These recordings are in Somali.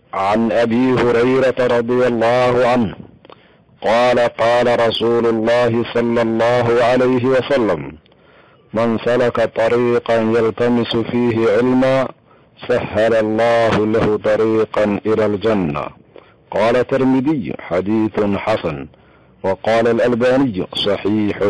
عن أبي هريرة رضي الله عنه قال قال رسول الله صلى الله عليه وسلم: من سلك طريقا يلتمس فيه علما سهل الله له طريقا إلى الجنة. قال الترمذي: حديث حسن. وقال الألباني: صحيح.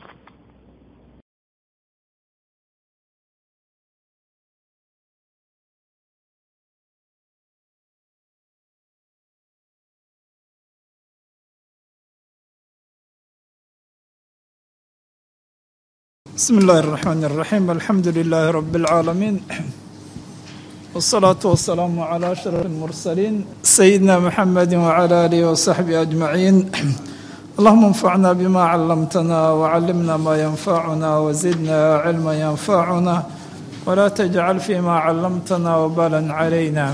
بسم الله الرحمن الرحيم. الحمد لله رب العالمين، والصلاة والسلام على أشرف المرسلين سيدنا محمد وعلى آله وصحبه أجمعين. اللهم انفعنا بما علمتنا وعلمنا ما ينفعنا وزدنا علما ينفعنا ولا تجعل فيما علمتنا وبالا علينا.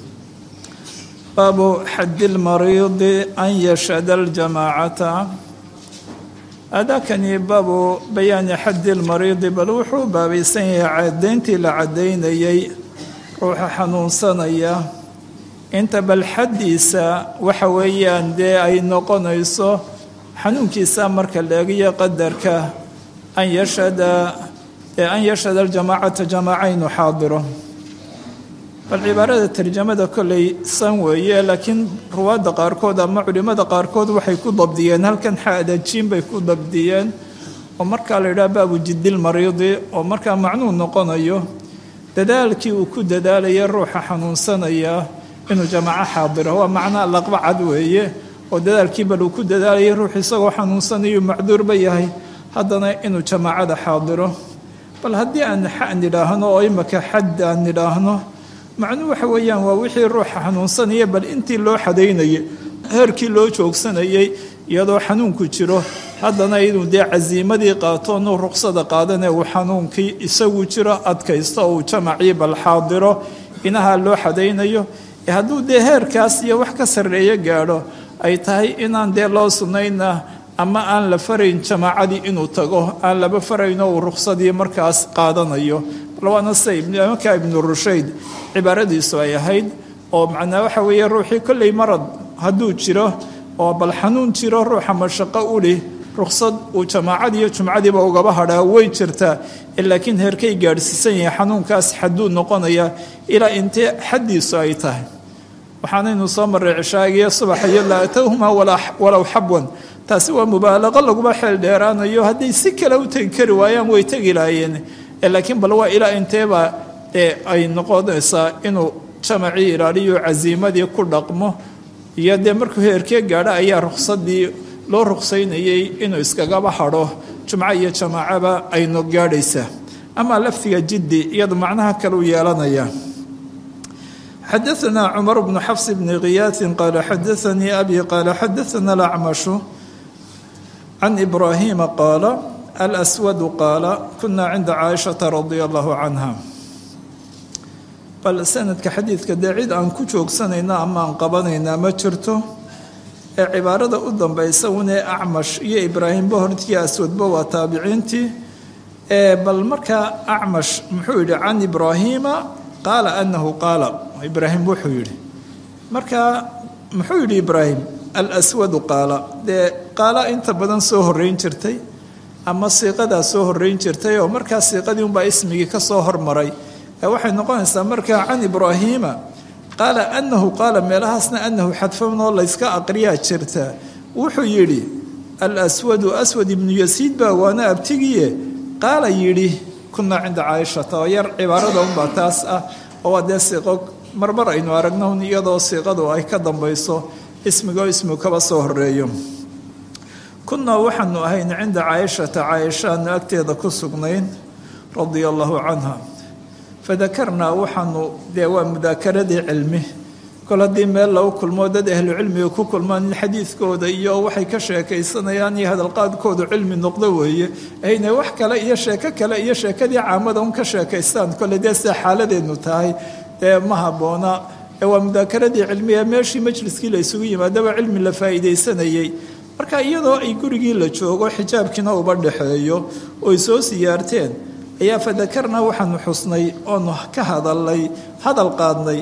باب حد المريض أن يشهد الجماعة. هذاكني باب بيان حد المريض بل وحو baabaysan yahay cadayntii la cadaynayay ruuxa xanuunsanaya inta bal xadiisa waxa weeyaan dee ay noqonayso xanuunkiisa marka la eegayo qadarka an yashhada aljamaacata jamaacayn xaadiro. bal cibaarada tarjamada kolley san weeye, laakiin ruwaadda qaarkood ama culimada qaarkood waxay ku dabdiyeen halkan xaadajiin bay ku dabdiyeen oo markaa la yidhaha baabu jiddil mariidi, oo markaa macnuu noqonayo dadaalkii uu ku dadaalaya ruuxa xanuunsanaya inuu jamaaco xaadiro. waa macnaa laqba cad weeye, oo dadaalkii bal uu ku dadaalaya ruux isagoo xanuunsanayu macduurba yahay haddana inuu jamaacada xaadiro. bal haddii aan xa nidhaahno oo imaka xadd aan nidhaahno, macnuu waxa weeyaan waa wixii ruuxa xanuunsanaya bal intii loo xadaynayay heerkii loo joogsanayay iyadoo xanuunku jiro haddana inuu dee casiimadii qaato inuu ruqsada qaadane uu xanuunkii isagu jiro adkaysto uu jamacii bal xaadiro inaha loo xadaynayo. hadduu dee heerkaas iyo wax ka sarreeyo gaadho ay tahay inaan dee loo sunnayna ama aan la farayn jamaacadii inuu tago, aan laba farayno uu ruqsadii markaas qaadanayo. waana sida ibnu rushayd cibaaradiisu ay ahayd, oo macnaa waxa weeye ruuxii kolley marad hadduu jiro oo bal xanuun jiro ruuxa mashaqo u leh ruqsad uu jamaacadii iyo jumcadiiba ugaba hadhaa way jirtaa, laakiin heerkay gaadhsiisan yahay xanuunkaas xaduu noqonaya ilaa intee xaddiisu ay tahay. waxaanaynu soo marray cishaagiyo subaxayo laa atowhuma walow xabwan. taasi waa mubaalaqo laguma xeel dheeraanayo, hadday si kale u tegi kari waayaan way tegi laayeen, laakiin bal waa ilaa inteeba ay noqonaysaa inuu jamacii ilaaliyo casiimadii ku dhaqmo, iyo dee markuu heerkee gaadho ayaa ruqsadii loo ruqsaynayay inuu iskagaba hadho jumco iyo jamaacaba ayno gaadhaysaa. ama lafdiga jiddi iyadu macnaha kale u yeelanaya. xadaثna cumar bnu xafs bni khiyaaثin qaala xadaثanii abi qaala xadaثana alacmashu can ibraahiima qaala alswadu qaala kunaa cinda caaishata radia allahu canha. bal sanadka xadiidka dee cid aan ku joogsanayna ama aan qabanaynaa ma jirto, ee cibaarada u dambaysa unee acmash iyo ibraahimba hortiya aswadba waa taabiciintii. bal markaa acmash muxuu yidhi can ibraahiima qaala anahu qaala, ibraahim wuxuu yidhi markaa muxuu yidhi ibraahim alswadu qaala. dee qaala inta badan soo horeyn jirtay ama siiqadaa soo horeyn jirtay, oo markaa siiqadii unbaa ismigii ka soo hormaray. waxay noqonaysaa markaa can ibraahiima qaala anahu qaala, meelahaasna anahu xadfanoo layska aqriyaa jirta. wuxuu yidhi alswadu aswad ibnu yasiid baa waana abtigiye qaala yidhi kunaa cinda caaishata, oo yar cibaarada unbaa taas ah, oo waa dee siiqo marmar aynu aragno iyadoo siiqadu ay ka dambayso ismigoo ismigu kaba soo horeeyo. kunaa waxaanu ahayn cinda caaishata, caaishaanu agteeda ku sugnayn radia allahu canha. fadakarnaa waxaanu dee waa mudaakaradii cilmi, kol haddii meel lagu kulmo dad ahlu cilmiga ku kulmaan in xadiidkooda iyo waxay ka sheekaysanayaan iyo hadalqaadkoodu cilmi noqdo weeye, ayna wax kale iyo sheeko kale iyo sheekadii caamada un ka sheekaystaan. kole dee sida xaaladeenu tahay dee ma habboona, waa mudaakaradii cilmiga meeshii majliskii la isugu yimaadaba cilmi la faa'iidaysanayay. marka iyadoo ay gurigii la joogo xijaabkiina uba dhexeeyo oy soo siyaarteen ayaa fadakarnaa waxaanu xusnay oonu ka hadalnay hadal qaadnay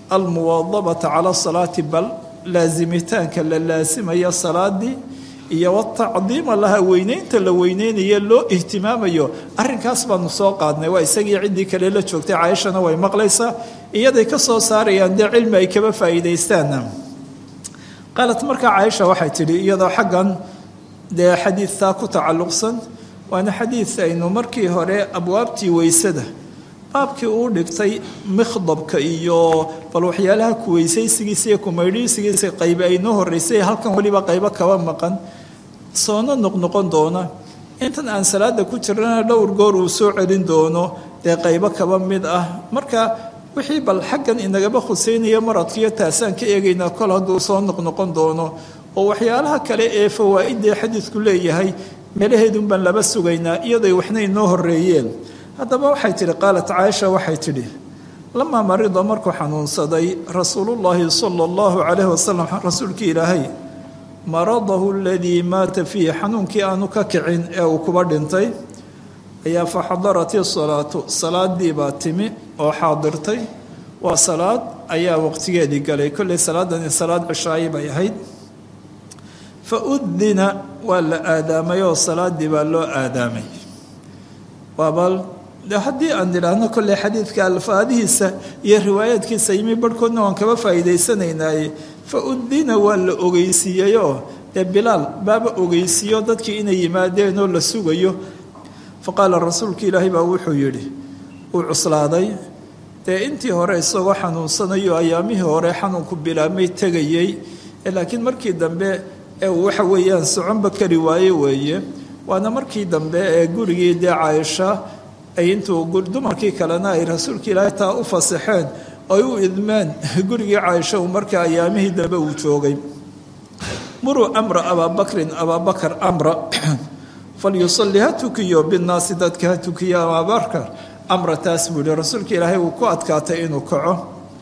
almuwaadabata cala salaati bal laazimitaanka la laasimaya salaadii iyo watacdiima laha weyneynta la weyneynayo loo ihtimaamayo arrinkaas baanu soo qaadnay waa isagii ciddii kale la joogtay caaishana way maqlaysaa iyaday ka soo saarayaan dee cilmi ay kaba faa'iidaystaana qaalat markaa caaisha waxay tidhi iyadoo xaggan dee xadiidtaa ku tacalluqsan waana xadiid aynu markii hore abwaabtii weysada baabkii uu dhigtay mikhdabka iyo bal waxyaalaha ku weysaysigiisa iyo kumaydhiisigiisa qaybe ay noo horreysay halkan weliba qaybo kaba maqan soona noqnoqon doona intan aan salaada ku jirana dhowr goor uu soo celin doono dee qaybo kaba mid ah marka wixii bal xaggan inagaba khuseynaya maradkiiyo taasaan ka eegaynaa kol hadduu soo noqnoqon doono oo waxyaalaha kale ee fawaa'idee xadiidku leeyahay meelaheedun baan laba sugaynaa iyaday waxna inoo horreeyeen haddaba waxay tidhi qaalat caaisha waxay tidhi lamaa marida markuu xanuunsaday rasuulullaahi sala allahu calayhi wasalam rasuulkii ilaahay maradahu aladii maata fiihi xanuunkii aanu ka kicin ee uu kuba dhintay ayaa fa xadarati salaatu salaadii baa timi oo xaadirtay waa salaad ayaa waqtigeedii galay kolley salaadani salaad cishaayi bay ahayd fa udina waa la aadaamay oo salaadii baa loo aadaamay waabal de haddii aan idhaahno kolley xadiidka alfaadihiisa iyo riwaayaadkiisa yimi barhkoodna waan kaba faa'iidaysanaynaye fa udina waa la ogeysiiyeyoo dee bilaal baaba ogeysiiyo dadkii inay yimaadeen oo la sugayo fa qaala rasuulka ilaahay baa wuxuu yidhi uu cuslaaday dee intii hore isagoo xanuunsanayo ayaamihii hore xanuunku bilaabmay tegayey laakiin markii dambe ee uu waxa weeyaan soconba kari waaye weeye waana markii dambe ee gurigii dee caaisha ay intuu dumarkii kalena ay rasuulka ilaahay taa u fasaxeen ay u idmeen gurigii caaisha uu markaa ayaamihii dambe uu joogay muruu amra abaabakrin abaabakar amra falyusalli ha tukiyo binnaasi dadka ha tukiyo abaabakar amra taas buu yihi rasuulka ilaahay uu ku adkaatay inuu kaco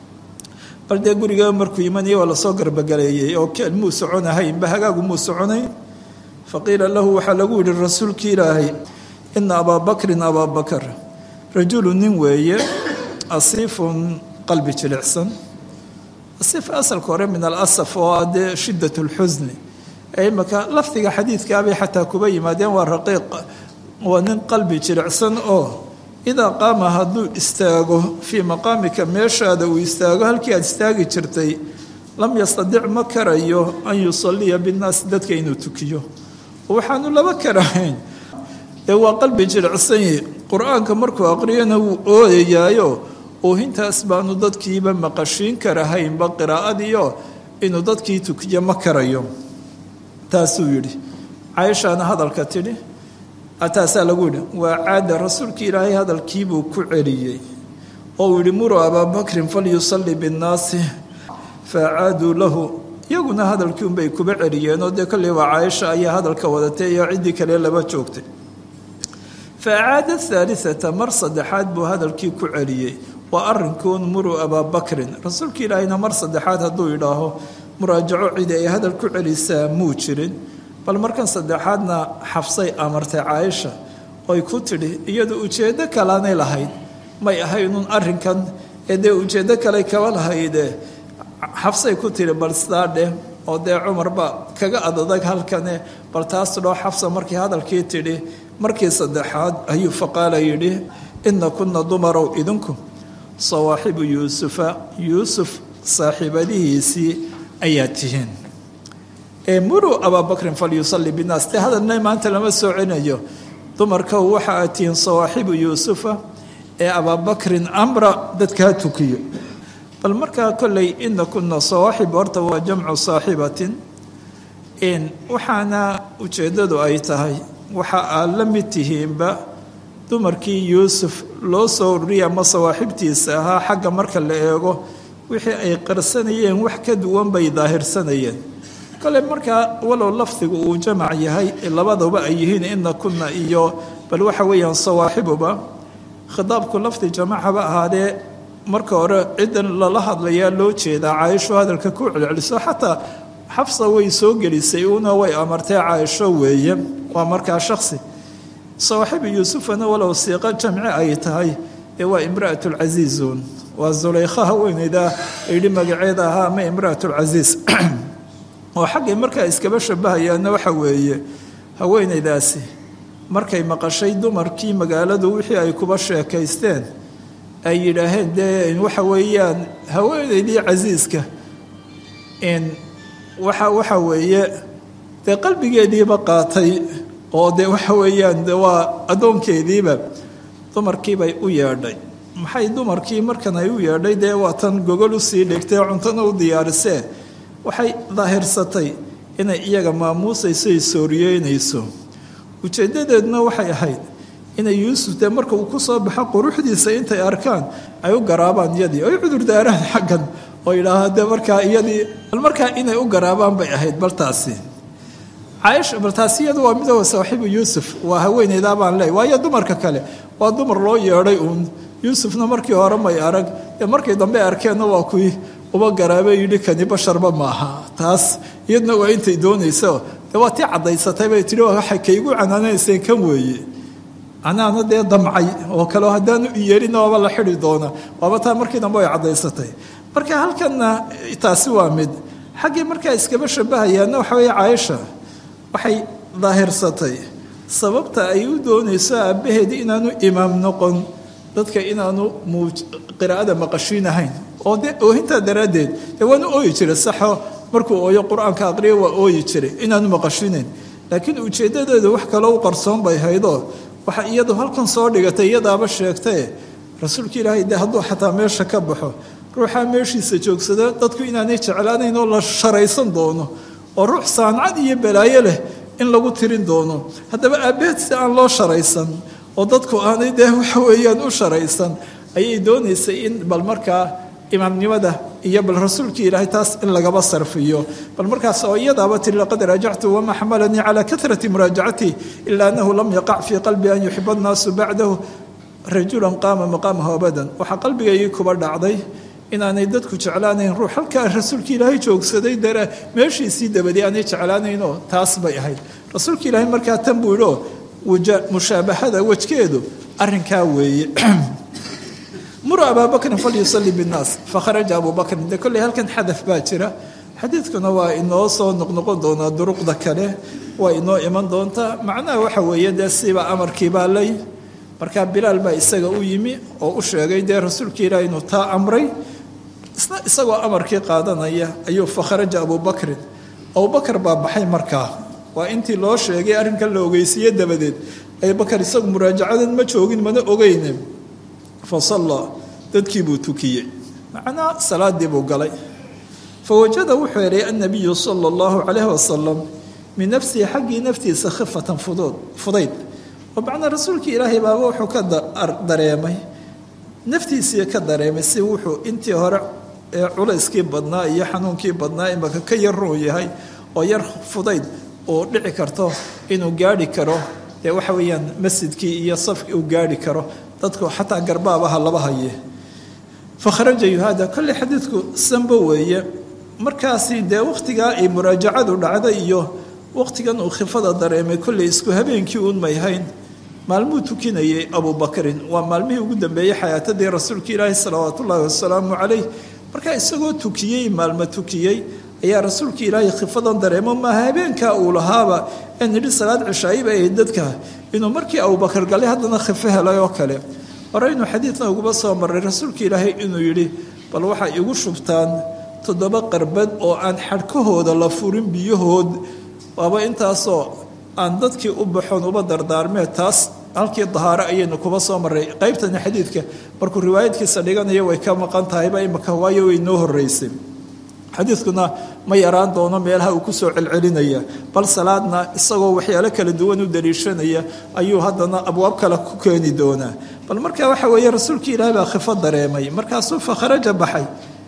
bal dee guriga markuu imanaya waa lasoo garbagaleeyey oo muu soconahaynba hagaagu muu soconayn faqiila lahu waxaa lagu yihi rasuulka ilaahay ina abaa bakrin abaa bakar rajulu nin weeye asiifun qalbi jilicsan asiif asalka hore min alasaf oo dee shiddat lxusni imaka lafdiga xadiidkaabay xataa kuba yimaadeen waa raqiiq waa nin qalbi jilicsan oo idaa qaama hadduu istaago fii maqaamika meeshaada uu istaago halkii aad istaagi jirtay lam yastadic ma karayo an yusaliya binnaas dadka inuu tukiyo waxaanu laba karahayn ee waa qalbi jilicsanyi qur-aanka markuu aqriyana wuu ooyayaayo oohintaas baanu dadkiiba maqashiin karahaynba qiraa'adiio inuu dadkii tukiyo ma karayo taasuu yidhi caaishaana hadalka tidhi taasaa lagu yidhi waa caada rasuulkii ilaahay hadalkiibuu ku celiyey oo uu yihi muruu abaabakrin falyusalli binnaasi faacaaduu lahu iyaguna hadalkii unbay kuba celiyeen oo dee kolley waa caaisha ayaa hadalka wadatay iyo ciddii kale laba joogtay fa acaada haalisata mar saddexaad buu hadalkii ku celiyey waa arrinkuun muruu abaabakrin rasuulka ilaahayna mar saddexaad hadduu idhaaho muraajaco cidi ay hadal ku celisaa muu jirin bal markan saddexaadna xafsay amartay caaisha oy ku tidhi iyadu ujeeddo kalaanay lahayd may ahaynun arrinkan ee dee ujeeddo kale kaba lahayde xafsay ku tidhi bal sidaa dheh oo dee cumarba kaga adadag halkane bal taas dhoo xafsa markii hadalkii tidhi markii saddexaad ayuu faqaala yidhi ina kunna dumarow idinku sawaaxibu yuusufa yuusuf saaxiibadihiisii ayaa tihiin muruu abaabakrin falyusalli binnaas dee hadalna maanta lama soo celinayo dumarka waxa aad tihiin sawaaxibu yuusufa ee abaabakrin amra dadka ha tukiyo bal markaa kolley ina kunna sawaaxib horta waa jamcu saaxibatin waxaana ujeeddadu ay tahay waxa aad la mid tihiinba dumarkii yuusuf loo soo ururiyay ama sawaaxibtiisa ahaa xagga marka la eego wixii ay qarsanayeen wax ka duwan bay daahirsanayeen kale markaa walow lafdigu uu jamac yahay labaduba ay yihiin ina kunna iyo bal waxa weeyaan sawaaxibuba khitaabku lafdi jamacaba ahaadee marka hore ciddan lala hadlayaa loo jeedaa caaisho hadalka ku celceliso xataa xafsa way soo gelisay una way amartay caaisho weeye waa markaa shaksi sawaaxibu yuusufana walow siiqo jamci ay tahay ee waa imra'atulcasiizuun waa zulaykha haweeneyda yidhi magaceeda ahaa ama imraatulcasiis oo xaggay markaa iskaba shabahayaanna waxa weeye haweeneydaasi markay maqashay dumarkii magaaladu wixii ay kuba sheekaysteen ay yidhaaheen dee waxa weeyaan haweeneydii casiiska waxa weeye dee qalbigeediiba qaatay oo dee waxa weeyaan de waa addoonkeediiba dumarkiibay u yeedhay maxay dumarkii markan ay u yeedhay dee waa tan gogol usii dhigtay cuntona u diyaarisee waxay daahirsatay inay iyaga maamuusayso ay sooriyeynayso ujeeddadeeduna waxay ahayd inay yuusuf dee marka uu ku soo baxo quruxdiisa intay arkaan ay u garaabaan iyadii ay cudurdaaraan xaggan oo yidhaaha dee markaa iyadii bal markaa inay u garaabaan bay ahayd baltaasi caaisha baltaasi iyadu waa midooda saaxiibu yuusuf waa haweeneydaa baan leey waayo dumarka kale waa dumar loo yeedhay uun yuusufna markii hore may arag dee markii dambe arkeenna waa kuwii uba garaabay yidhi kani basharba maaha taas iyadna waa intay doonayso dee waa tii caddaysatay bay tihi waxay kaygu canaanayseen kan weeye anaana dee damcay oo kale haddaanu yeelina waaba la xidi doona waaba taa markii dambe ay caddaysatay marka halkanna taasi waa mid xaggii markaa iskaba shabahayaanna waxa weeye caaisha waxay daahirsatay sababta ay u doonayso aabbaheedii inaanu imaam noqon dadka inaanu qiraa'ada maqashiinahayn oo de oohintaa daraaddeed dee waanu ooyi jiray saxo markuu ooyo qur-aanka aqriyo waa ooyi jiray inaanu maqashinayn laakiin ujeeddadeedu wax kaloo u qarsoon bay haydoo waxa iyadu halkan soo dhigatay iyadaaba sheegtae rasuulka ilaahay de hadduu xataa meesha ka baxo ruuxaa meeshiisa joogsada dadku inaanay jeclaanayn oo la sharaysan doono oo ruux saancad iyo balaayo leh in lagu tirin doono haddaba aabbaheed si aan loo sharaysan oo dadku aanay dee waxa weeyaan u sharaysan ayay doonaysay in bal markaa imaamnimada iyo bal rasuulkii ilaahay taas in lagaba sarfiyo bal markaas oo iyadaaba tiri laqad raajactu wamaa xamalanii calaa karati muraajacatii ilaa annahu lam yaqac fii qalbi an yuxiba annaasu bacdahu rajulan qaama maqaamahu abadan waxaa qalbigaygii kuba dhacday inaanay dadku jeclaanayn ruux halkaa rasuulka ilaahay joogsaday dare meeshiisii dabadii aanay jeclaanaynoo taas bay ahayd rasuulka ilaahay markaa tan buu yidhi oo mushaabahada wejkeedu arrinkaa weeye muru abaabakrin falyusalli binnaas fakharaja abubakrin dee kolley halkan xadaf baa jira xadiidkuna waa inoo soo noqnoqon doonaa duruqda kale waa inoo iman doontaa macnaha waxa weeye dee siba amarkii baa lay markaa bilaal baa isaga u yimi oo u sheegay dee rasuulka ilaahay inuu taa amray isagoo amarkii qaadanaya ayuu fakharaja abubakrin abubakar baa baxay markaa waa intii loo sheegay arrinkan la ogeysiiye dabadeed abubakar isagu muraajacadan ma joogin mana ogeyne fasallaa dadkii buu tukiyey macnaa salaadii buu galay fawajada wuxuu helay annabiyu sala allahu calayhi wasalam min nafsihi xaggii naftiisa khifatan fudayd oo macnaa rasuulkii ilaahay baaba wuxuu ka dareemay naftiisii ka dareemay si wuxuu intii hore ee culayskii badnaa iyo xanuunkii badnaa imaka ka yar run yahay oo yar fudayd oo dhici karto inuu gaadhi karo dee waxa weeyaan masjidkii iyo safkii uu gaadhi karo dadku xataa garbaabaha laba haye fakharaja yuhaada kolley xadiidku sanba weeye markaasi dee wakhtigaa ay muraajacadu dhacday iyo wakhtigan uu khifada dareemay kolley isku habeenkii uun may hayn maalmuu tukinayay abubakrin waa maalmihii ugu dambeeyey xayaatadii rasuulka ilaahi salawaatu ullaahi wasalaamu calayh markaa isagoo tukiyey maalmo tukiyey ayaa rasuulka ilaahay khifadan dareemo maaha habeenkaa uu lahaaba ee nidhi salaad cishaayi bay ahayd dadka inuu markii abubakar galay haddana khifo helay oo kale horeynu xadiidna uguba soo maray rasuulka ilaahay inuu yidhi bal waxay igu shubtaan 7 qarbad oo aan xadhkahooda la furin biyahood waaba intaasoo aan dadkii u baxoon uba dardaarmee taas halkii dahaaro ayaynu kuba soo maray qaybtani xadiidka markuu riwaayadkiisa dhiganayo way ka maqan tahayba imaka waayo way noo horeysay xadiidkuna ma yaraan doono meelaha uu ku soo celcelinaya bal salaadna isagoo waxyaalo kala duwan u daliishanaya ayuu haddana abwaab kale ku keeni doonaa bal markaa waxa weeye rasuulkii ilaahay baa khifo dareemay markaasuu fakharaja baxay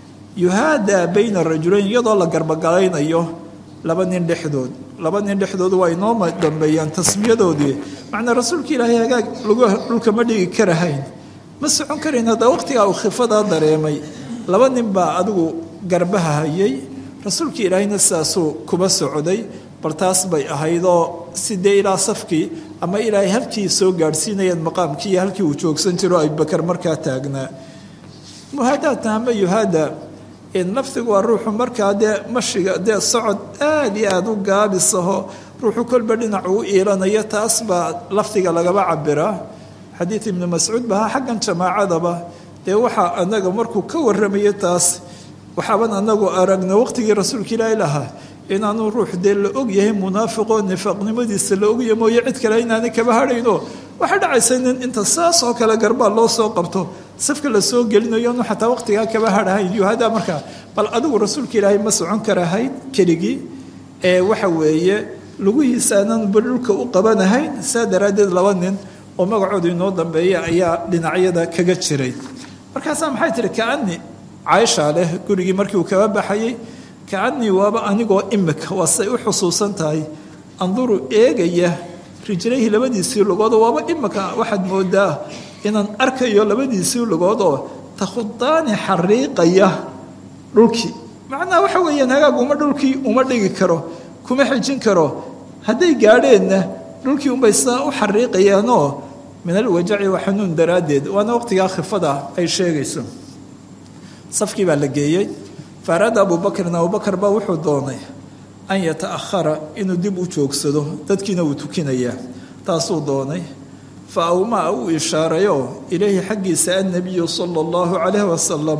yuhaadaa bayna rajulayn iyadoo la garbogalaynayo laba nin dhexdood waa inoo dambeeyaan tasmiyadoodii macnaa rasuulka ilaahay hagaag dhulka ma dhigi karahayn ma socon karayn hadda waqtigaa uu khifadaa dareemay laba nin baa adigu garbaha hayay rasuulka ilaahayna sidaasuu kuba socday bal taas bay ahaydoo sidee ilaa safkii ama ilaahay halkii soo gaadhsiinayeen maqaamkii iyo halkii uu joogsan jiro abubakar markaa taagnaa muhaadaadna ama yuhaada lafdigu waa ruuxu markaa dee mashiga dee socod aad iyo aada u gaabisaho ruuxu kolba dhinac uu iilanayo taas baa lafdiga lagaba cabiraa xadiid ibnu mascuud baha xaggan jamaacadaba dee waxaa anaga markuu ka warramayo taas waxaaban anagu aragna waqtigii rasuulka ilaahi lahaa inaanu ruux dee la og yahay munaafiqoo nifaaqnimadiisa la ogyahay mooye cid kale inaanay kaba hadhayno waxaa dhacaysa nin inta saas oo kale garbaa loo soo qabto safka la soo gelinayo anu xataa waqtigaa kaba hadhahayn yuhadaa markaa bal adigu rasuulka ilaahay ma socon karahayn keligii ee waxa weeye lugihiisaanan ba dhulka u qabanahayn saa daraaddeed laba nin oo magacooda inoo dambeeya ayaa dhinacyada kaga jiray markaasaa maxay tihi kaani caaisha leh gurigii markii uu kaba baxayay kaanii waaba anigoo imika waa say u xusuusan tahay anduru eegaya rijlayhi labadiisii lugoodoo waaba imika waxaad moodaa inaan arkayo labadiisii lugood oo takhudaani xariiqaya dhulkii macnaha waxa weeyaan hagaag dhulkii uma dhigi karo kuma xejin karo hadday gaadheenna dhulkii unbay sidaa u xariiqayaanoo min alwajaci wa xanuun daraaddeed waana waqtigaa khifada ay sheegayso safkii baa la geeyey faaraada abubakrin abubakar baa wuxuu doonay an yata'ahara inuu dib u joogsado dadkiina uu tukinayaa taasuu doonay fa awmaa uu ishaarayo ilayhi xaggiisa annabiyu sala allahu calayhi wasalam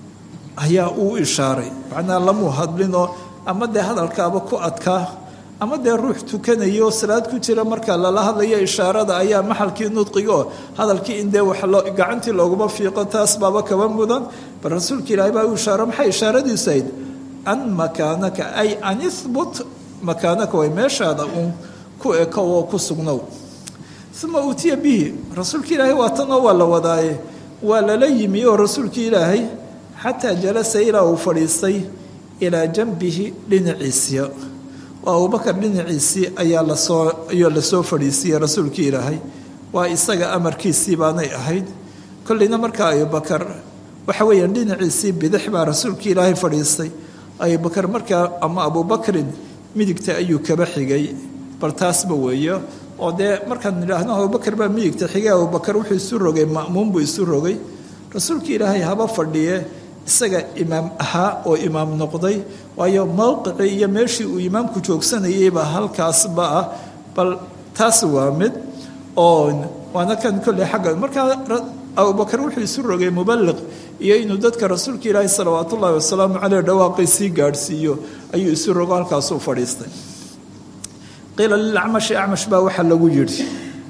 ayaa uu ishaaray macnaha lamuu hadlinoo ama dee hadalkaaba ku adkaa ama dee ruux tukanayo salaad ku jira marka lala hadlayo ishaarada ayaa maxalkii nudqigo hadalkii in dee wax gacantii looguma fiiqo taas baaba kaba mudan bal rasuulka ilaahay baa u ishaaro maxay ishaaradiisu ahayd an makaanaka ay an ihbut makaanaka way meeshaada uun ku eko oo ku sugnow uma uutiya bihi rasuulka ilaahay waa tanoo waa la wadaaye waa lala yimi oo rasuulka ilaahay xataa jalasa ilaa uu fadhiistay ilaa janbihi dhinaciisiya oo abubakar dhinaciisii ayaa lasoo fadhiisiyey rasuulkii ilaahay waa isaga amarkiisii baanay ahayd kolleyna markaa abubakar waxa weeyaan dhinaciisii bidix baa rasuulkii ilaahay fadhiistay abubakar markaa ama abubakrin midigta ayuu kaba xigay bal taasba weeyo oo dee markaan nidhaahno abubakar baa midigta xigay abubakar wuxuu isu rogay ma'muum buu isu rogay rasuulkii ilaahay haba fadhiye isaga imaam ahaa oo imaam noqday waayo mowqicii iyo meeshii uu imaamku joogsanayeyba halkaasba ah bal taas waa mid oo waana kan kolley xagga markaa abubakar wuxuu isu rogay mubaliq iyo inuu dadka rasuulka ilaahi salawaat ullaahi wasalaamu caleyh dhawaaqay sii gaadhsiiyo ayuu isu rogo halkaasuu fadhiistay qiila lilacmashi acmash baa waxaa lagu yidhi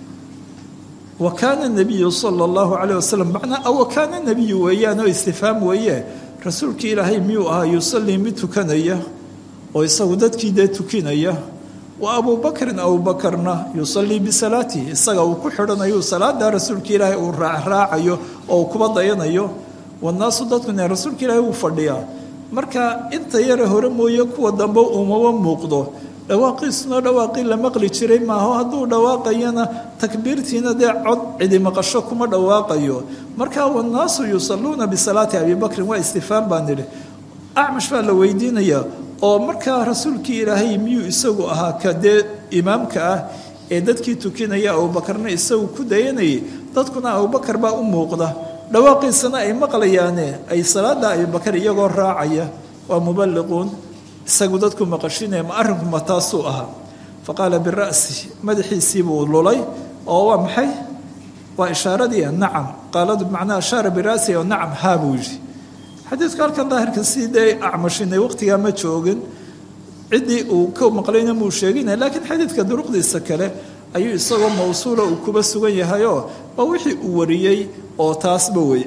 wa kaana nabiyu sala allahu calayh wasalam macnaa wa kaana nabiyu weeyaan oo istifhaam weeye rasuulkii ilaahay miyuu ahaa yusallii mid tukanaya oo isagu dadkii dee tukinaya wa abubakrin abubakarna yusallii bisalaatihi isaga uu ku xidhanayo salaada rasuulka ilaahay uu raacraacayo oo uu kuba dayanayo wanaasu dadkuna rasuulka ilaahay uu fadhiyaa marka inta yare hore mooye kuwa dambe umaba muuqdo dhawaaqiisuna dhawaaqii la maqli jiray maaho hadduu dhawaaqayana takbiirtiina dee cod cidi maqasho kuma dhawaaqayo marka wanaasu yusalluuna bisalaati abibakrin waa istifhaam baan nidhi acmash baa la weydiinayaa oo markaa rasuulkii ilaahay miyuu isagu ahaa ka dee imaamka ah ee dadkii tukinaya abubakarna isagu ku dayanayay dadkuna abubakar baa u muuqda dhawaaqiisana ay maqlayaane ay salaada abubakar iyagoo raacaya waa mubaliquun isagu dadku maqashinaya ma arrinku ma taasuu ahaa fa qaala bira'si madaxiisii buu lulay oo waa maxay waa ishaaradii nacam qaaladu macnaha ashaara bira'si oo nacam haa buu yidhi xadiidku halkan daahirka sii dee acmashinay waqtigaa ma joogin ciddii uu ka maqlayna muu sheeginaya laakiin xadiidka duruqdiisa kale ayuu isagoo mawsuula uu kuba sugan yahayoo waa wixii uu wariyey oo taasba wey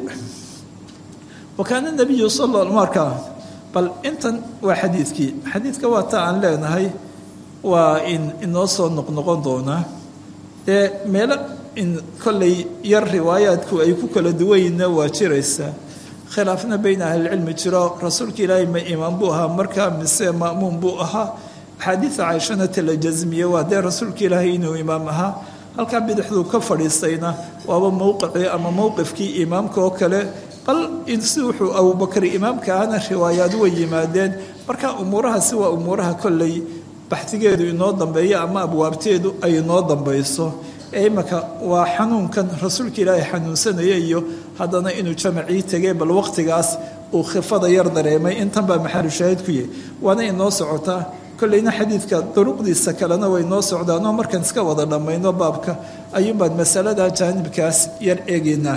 wa kaana nabiyu markaa bal intan waa xadiidkii xadiidka waa ta aan leenahay waa inoo soo noqnoqon doonaa dee meelo in kollay yar riwaayaadku ay ku kala duwanyiinna waa jiraysaa khilaafna bayna ahlilcilmi jiro rasuulka ilaahay ma imaam buu ahaa markaa mise ma'muum buu ahaa axaadiida caaishana tala jasmiye waa dee rasuulka ilaahay inuu imaam ahaa halkaa bidixduu ka fadhiistayna waaba mowqicii ama mowqifkii imaamka oo kale bal si wuxuu abubakar imaamka ahna riwaayaad way yimaadeen marka umuurahaasi waa umuuraha kolley baxtigeedu inoo dambeeyo ama abwaabteedu ay inoo dambayso ee imaka waa xanuunkan rasuulka ilaahay xanuunsanaya iyo haddana inuu jamacii tegay bal waqtigaas uu khifada yar dareemay intan baa maxalu shaahid ku yahay waana inoo socotaa kollayna xadiidka duruqdiisa kalena way noo socdaanoo markaan iska wada dhammayno baabka ayuunbaan masalada jaanibkaas yar eegaynaa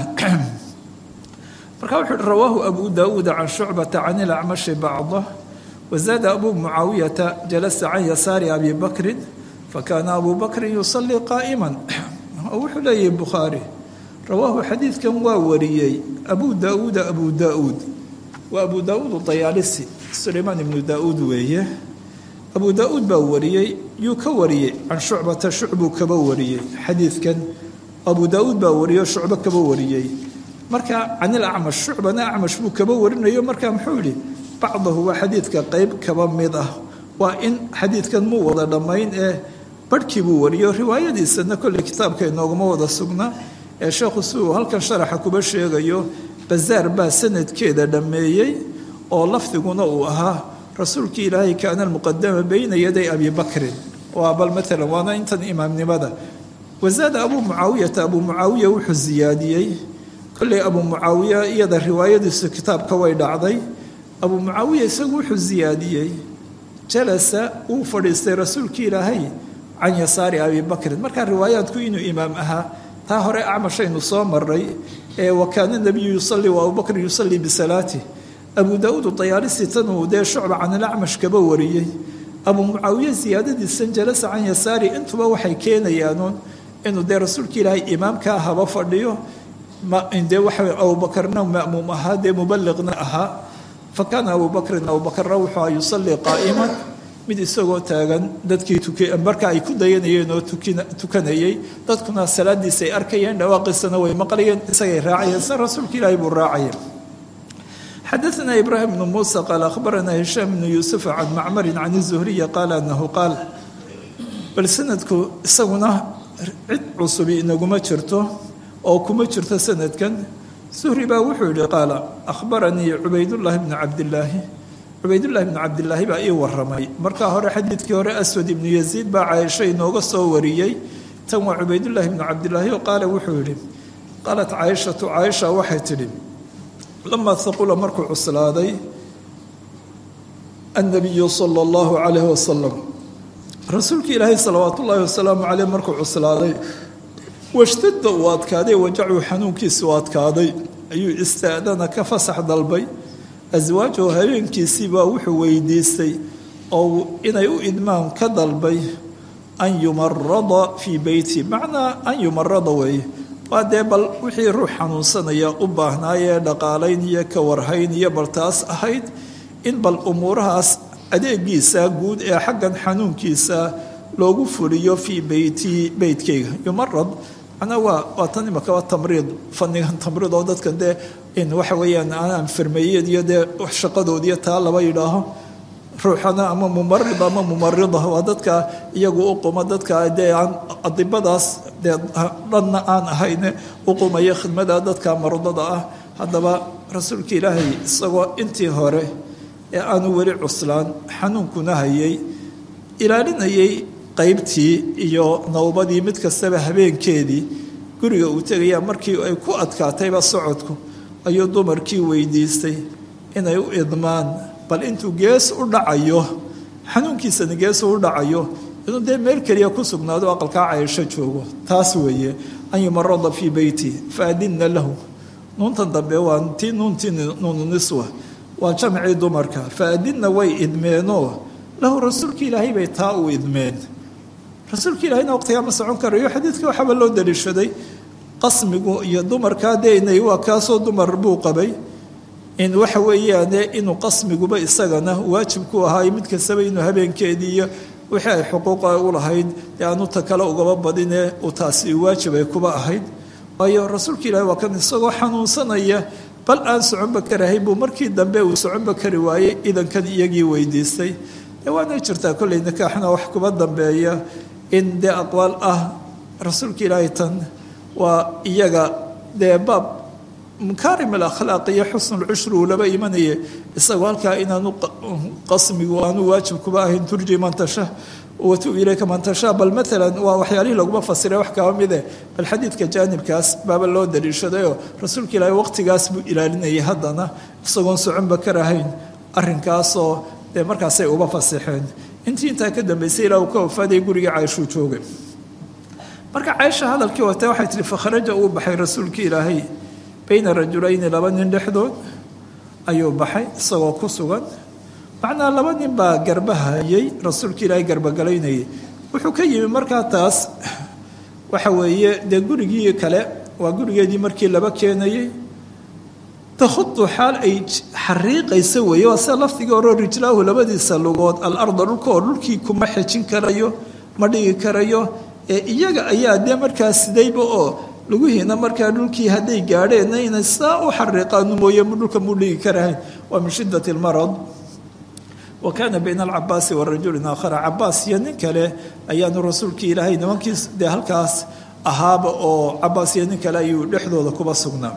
marka wuxuu uhi rawaahu abu daawuuda can shucbata can ilacmashi bacdah wazaada abu mucaawiyata jalasa can yasaari abi bakrin fakaana abu bakrin yusalii qaa'iman wuxuu leeyahay bukhaari rawaahu xadiidkan waa wariyey abu daauuda abu daauud waa abu daauud dayaalisi sulaymaan ibnu daauud weeye abu daauud baa wariyey yuu ka wariyey can shucbata shucbuu kaba wariyey xadiidkan abu daauud baa wariyey shucbo kaba wariyey marka can ilacmash shucbana acmash buu kaba warinayo marka muxuu yihi bacdahu waa xadiidka qeyb kaba mid ah waa in xadiidkan muu wada dhammayn ee barhkii buu wariyo riwaayadiisana kolley kitaabka inooguma wada sugnaa ee sheekhu si uu halkan sharaxa kuba sheegayo bazaar baa sanadkeeda dhammeeyey oo lafdiguna uu ahaa rasuulkii ilaahay kaana almuqadama bayna yaday abi bakrin waa bal maalan waana intan imaamnimada wazaada abu mucaawiya wuxuu ziyaadiyey kolley abu mucaawiya iyada riwaayadiisu kitaabka way dhacday abu mucaawiya isagu wuxuu ziyaadiyey jalasa uu fadhiistay rasuulkii ilaahay can yasaari abi bakrin markaa riwaayaadku inuu imaam ahaa taa hore acmashaynu soo maray ee wakaana nabiyu yusalii wa abubakrin yusalii bisalaatih abu daauud dayaalisi tanuu dee shucba can ilacmash kaba wariyey abu mucaawiya ziyaadadiisan jalasa can yasaari intuba waxay keenayaanuun inuu dee rasuulka ilaahay imaamkaa haba fadhiyo dee waxa abubakarna ma'muum ahaa dee mubaliqna ahaa fakaana abubakrina wuxuu yusalii qaa'iman mid isagoo taagan dadkii marka ay ku dayanayeen oo tukanayey dadkuna salaadiisa ay arkayeen dhawaaqiisana way maqlayeen isagay raacayeen se rasuulka ilaahay buu raacaya xadaثna ibrahim bnu muusa qaal akhbarana hishaam bnu yuusufa can macmarin can الzuhriya qaala anahu qaal bal sanadku isaguna cid cusubi inaguma jirto oo kuma jirto sanadkan zuhri baa wuxuu yihi qaala akhbaranii cubaydullaahi bnu cabdilaahi cubaydullahi bnu cabdilaahi baa ii waramay markaa hore xadiidkii hore aswad ibnu yaziid baa caaisha inooga soo wariyey tan waa cubaydullaahi bnu cabdilaahi oo qaala wuxuu yihi qaalat caaishatu caaisha waxay tidhi lamaa haqula markuu cuslaaday annabiyu sala allahu calayhi wasalam rasuulkii ilaahay salawaat ullaahi wasalaamu caleyh markuu cuslaaday washtadda uu adkaaday wajacuu xanuunkiisa u adkaaday ayuu istaadana ka fasax dalbay aswaajahu habeenkiisii baa wuxuu weydiistay oo inay u idmaan ka dalbay an yumarada fii beyti macnaa an yumarada weeye waa dee bal wixii ruux xanuunsanaya u baahnaayee dhaqaalayn iyo ka warhayn iyo bal taas ahayd in bal umuurahaas adeegiisa guud ee xaggan xanuunkiisa loogu fuliyo fii beyti beytkayga yumarad macnaa waa tan imaka waa tamriid fannigan tamriid oo dadkan dee in waxa weeyaan aan firmeeyad iyo dee shaqadoodiiyo taa laba yidhaaho ruuxana ama mumarib ama mumarida waa dadka iyagu u quma dadka dee aan adibadaas dee dhanna aan ahayne u qumaya khidmada dadka maradada ah haddaba rasuulka ilaahay isagoo intii hore ee aanu weli cuslaan xanuunkuna hayay ilaalinayay qaybtii iyo nowbadii mid kastaba habeenkeedii guriga uu tegaya markii ay ku adkaatayba socodku ayuu dumarkii weydiistay inay u idmaan bal intuu gees u dhacayo xanuunkiisana gees u dhacayo inuu dee meel keliya ku sugnaado aqalkaa cayasho joogo taas weeye an yumarada fii beyti faadinna lahu nuuntan dambe waa tii nuunu niswa waa jamcii dumarka faadinna way idmeenoo lahu rasuulka ilaahay bay taa u idmeen rasuulka ilaahayna waqtigaa ma socon karayo xadiidka waxaaba loo daliishaday qasmigu iyo dumarkaa deenay waa kaasoo dumar buu qabay in waxa weeyaane inuu qasmiguba isagana waajibku ahaay mid kastaba inuu habeenkeedii iyo wixii ay xuquuqa u lahayd dee aanu ta kale ugaba badinee uu taasi waajib ay kuba ahayd waayo rasuulka ilaahay waa kan isagoo xanuunsanaya bal aan soconba karahay buu markii dambe uu soconba kari waayey idankan iyagii weydiistay dee waana jirtaa kolley nikaaxna wax kuba dambeeya in dee aqwaal ah rasuulka ilaahay tan waa iyaga dee baab mukaarim alakhlaaq iyo xusnulcushri uu laba imanaya isagoo halkaa inaanu qasmigu aanu waajib kuba ahayn turji man tasha watuub ilayka man tashaa bal maalan waa waxyaalihii laguma fasiray wax kaba mide bal xadiidka jaanibkaas baaba loo daliishadayoo rasuulka ilaahay waqtigaas buu ilaalinayay haddana isagoon soconba ka rahayn arrinkaasoo dee markaasay uba fasixeen intii intaa ka dambaysay ilaa uu ka wafaaday guriga caaishuu joogay marka caaisha hadalkii watay waxay tihi fakharaja uu baxay rasuulkii ilaahay bayna rajulayni laba nin dhexdood ayuu baxay isagoo ku sugan macnaa laba nin baa garbahayay rasuulka ilaahay garbagalaynayay wuxuu ka yimi markaa taas waxa weeye dee gurigii kale waa gurigeedii markii laba keenayay takhudu xaal ay xariiqaysa weeye waa sida lafdiga oroo rijlaahu labadiisa lugood alarda dhulka oo dhulkii kuma xejin karayo ma dhigi karayo ee iyaga ayaa dee markaa sidayba oo lugihiina markaa dhulkii hadday gaadheenna inay saa u xariiqaan mooye dhulka muu dhigi karahayn waa min shiddati almarad wa kaana bayna alcabaasi wa rajulin aakhara cabaas iyo nin kale ayaanu rasuulkii ilaahay nimankiis dee halkaas ahaaba oo cabaas iyo nin kale ayuu dhexdooda kuba sugnaa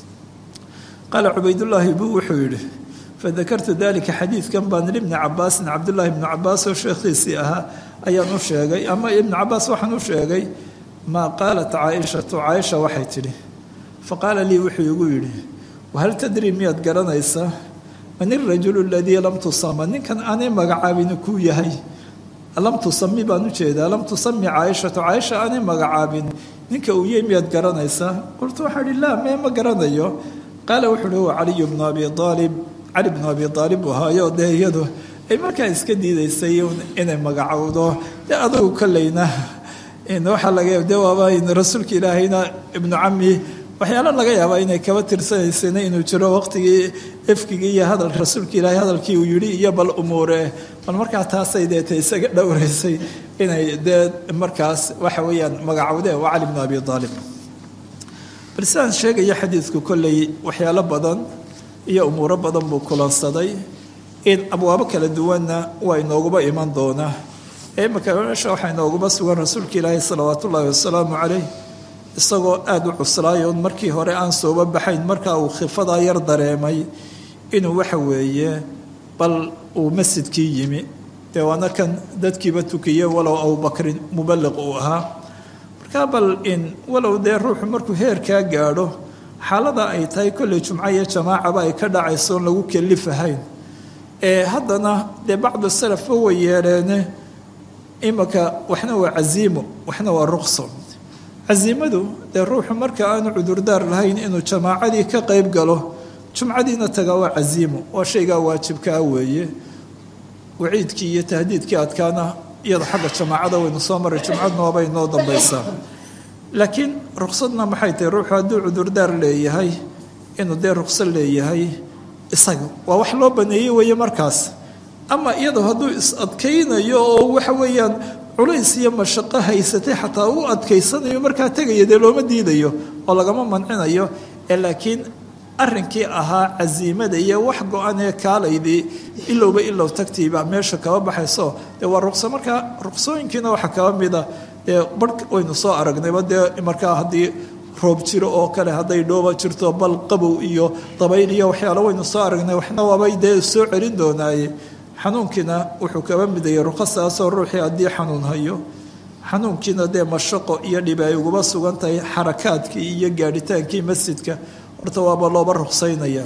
qaala cubaydullaahi buu wuxuu yidhi fadakartu dalika xadiidkan baan libni cabaasin cabdullaahi ibnu cabaas oo sheekhiisii ahaa ayaan u sheegay ama ibnu cabaas waxaan u sheegay maa qaalat caaishatu caaisha waxay tidhi faqaala lii wuxuu igu yidhi wahal tadrii miyaad garanaysaa man irajulu aladii lam tusama ninkan aanay magacaabin kuu yahay lam tusami baan u jeedaa lam tusami caaishatu caaisha aanay magacaabin ninka uu yahay miyaad garanaysaa qultu waxaa ihi laa mee ma garanayo qaala wuxuu uhi huwa caliyu bnu abi aalib cali bnu abi aalib buu ahaayo dee iyadu ay markaa iska diidaysay inay magacowdo dee adugu kolleyna waxaa laga de waaba rasuulka ilaahayna ibnu cami waxyaalo laga yaabaa inay kaba tirsanaysayna inuu jiro waqtigii efkigii iyo hadal rasuulka ilaahay hadalkii uu yidhi iyo bal umuure bal markaa taasay deeta isaga dhowraysay inay dee markaas waxa weeyaan magacowdee waa cali bnu abi aalib bal sidaan sheegaya xadiidku kolley waxyaalo badan iyo umuuro badan buu kulansaday in abwaabo kala duwanna waa inooguba iman doonaa imaka meesha waxaa inooguba sugan rasuulka ilaahay salawaat ullaahi wasalaamu caleyh isagoo aada u cuslaayoon markii hore aan sooba baxayn markaa uu khifadaa yar dareemay inuu waxa weeye bal uu masjidkii yimi dee waana kan dadkiiba tukiyey walow abubakrin mubaliq uu ahaa markaa bal in walow dee ruuxu markuu heerkaa gaadho xaalada ay tahay kolley jumco iyo jamaacaba ay ka dhacayso oon lagu kelifahayn haddana dee bacdu salafba way yeeleene imaka waxna waa casiimo waxna waa ruqso casiimadu dee ruuxu marka aanu cudurdaar lahayn inuu jamaacadii ka qayb galo jumcadiina tagaa waa casiimo waa shaygaa waajibkaa weeye waciidkii iyo tahdiidkii adkaana iyada xagga jamaacada waynu soo maray jumcadna waabay noo dambaysaa laakiin ruqsadna maxay tahay ruuxu hadduu cudurdaar leeyahay inuu dee ruqso leeyahay isaga waa wax loo baneeyey weeye markaas ama iyadoo hadduu is-adkaynayo oo waxa weeyaan culays iyo mashaqo haysatay xataa u adkaysanayo markaa tegaya dee looma diidayo oo lagama mancinayo laakiin arrinkii ahaa casiimada iyo wax go-an ee kaalaydii ilowba ilow tagtiiba meesha kaba baxayso dee waa ruqso markaa ruqsooyinkiina waxaa kaba mida dee barh waynu soo aragnayba dee markaa haddii roob jiro oo kale hadday dhooba jirto bal qabow iyo dabayl iyo waxyaalo waynu soo aragnay waxna waabay dee soo celin doonaaye xanuunkiina wuxuu kaba midayay ruqasaasoo ruuxii haddii xanuun hayo xanuunkiina dee mashaqo iyo dhib ay uguba sugan tahay xarakaadkii iyo gaadhitaankii masjidka horta waaba looba ruqsaynayaa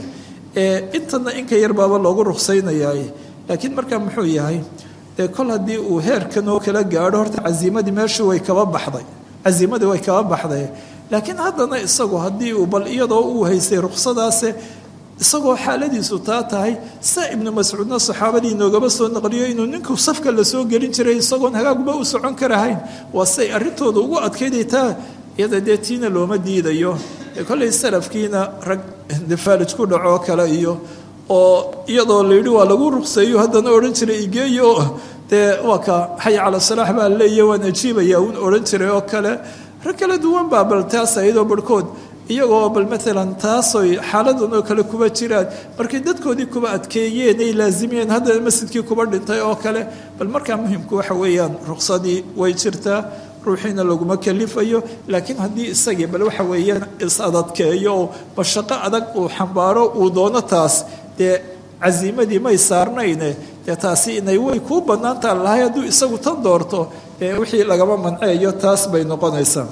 intana inka yar baaba loogu ruqsaynayaa laakiin markaa muxuu yahay dee kol haddii uu heerkan oo kala gaadho horta casiimadii meeshii way kaba baxday casiimadii way kaba baxday laakiin haddana isagu haddii uu bal iyadoo uu haystay ruqsadaase isagoo xaaladiisu taa tahay saa ibnu mascuudna saxaabadii inoogaba soo naqliyo inuu ninku safka la soo gelin jiray isagoon hagaagba u socon karahayn waa say arrintooda ugu adkaydaytaa iyada dee tiina looma diidayo kolley salafkiina rag dafaalij ku dhacoo kale iyo oo iyadoo layidhi waa lagu ruqseeyo haddana odhan jiray igeeyo dee waa ka xay cala salaax baa leeya waan ajiibaya uun odhan jiray oo kale rag kala duwan baa bal taas ayadoo barhkood iyagoo bal maalan taasoy xaaladan oo kale kuba jiraan markay dadkoodii kuba adkeeyeen ay laasimiyeen haddana masjidkii kuba dhintay oo kale bal markaa muhimku waxa weeyaan ruqsadii way jirtaa ruuxiina laguma kalifayo laakiin haddii isagii bal waxa weeyaan is-adadkeeyo oo mashaqo adag uu xambaaro uu doono taas dee casiimadii may saarnayne dee taasi inay way kuu bannaantaa lahay hadduu isagu tan doorto wixii lagama manceeyo taas bay noqonaysaa.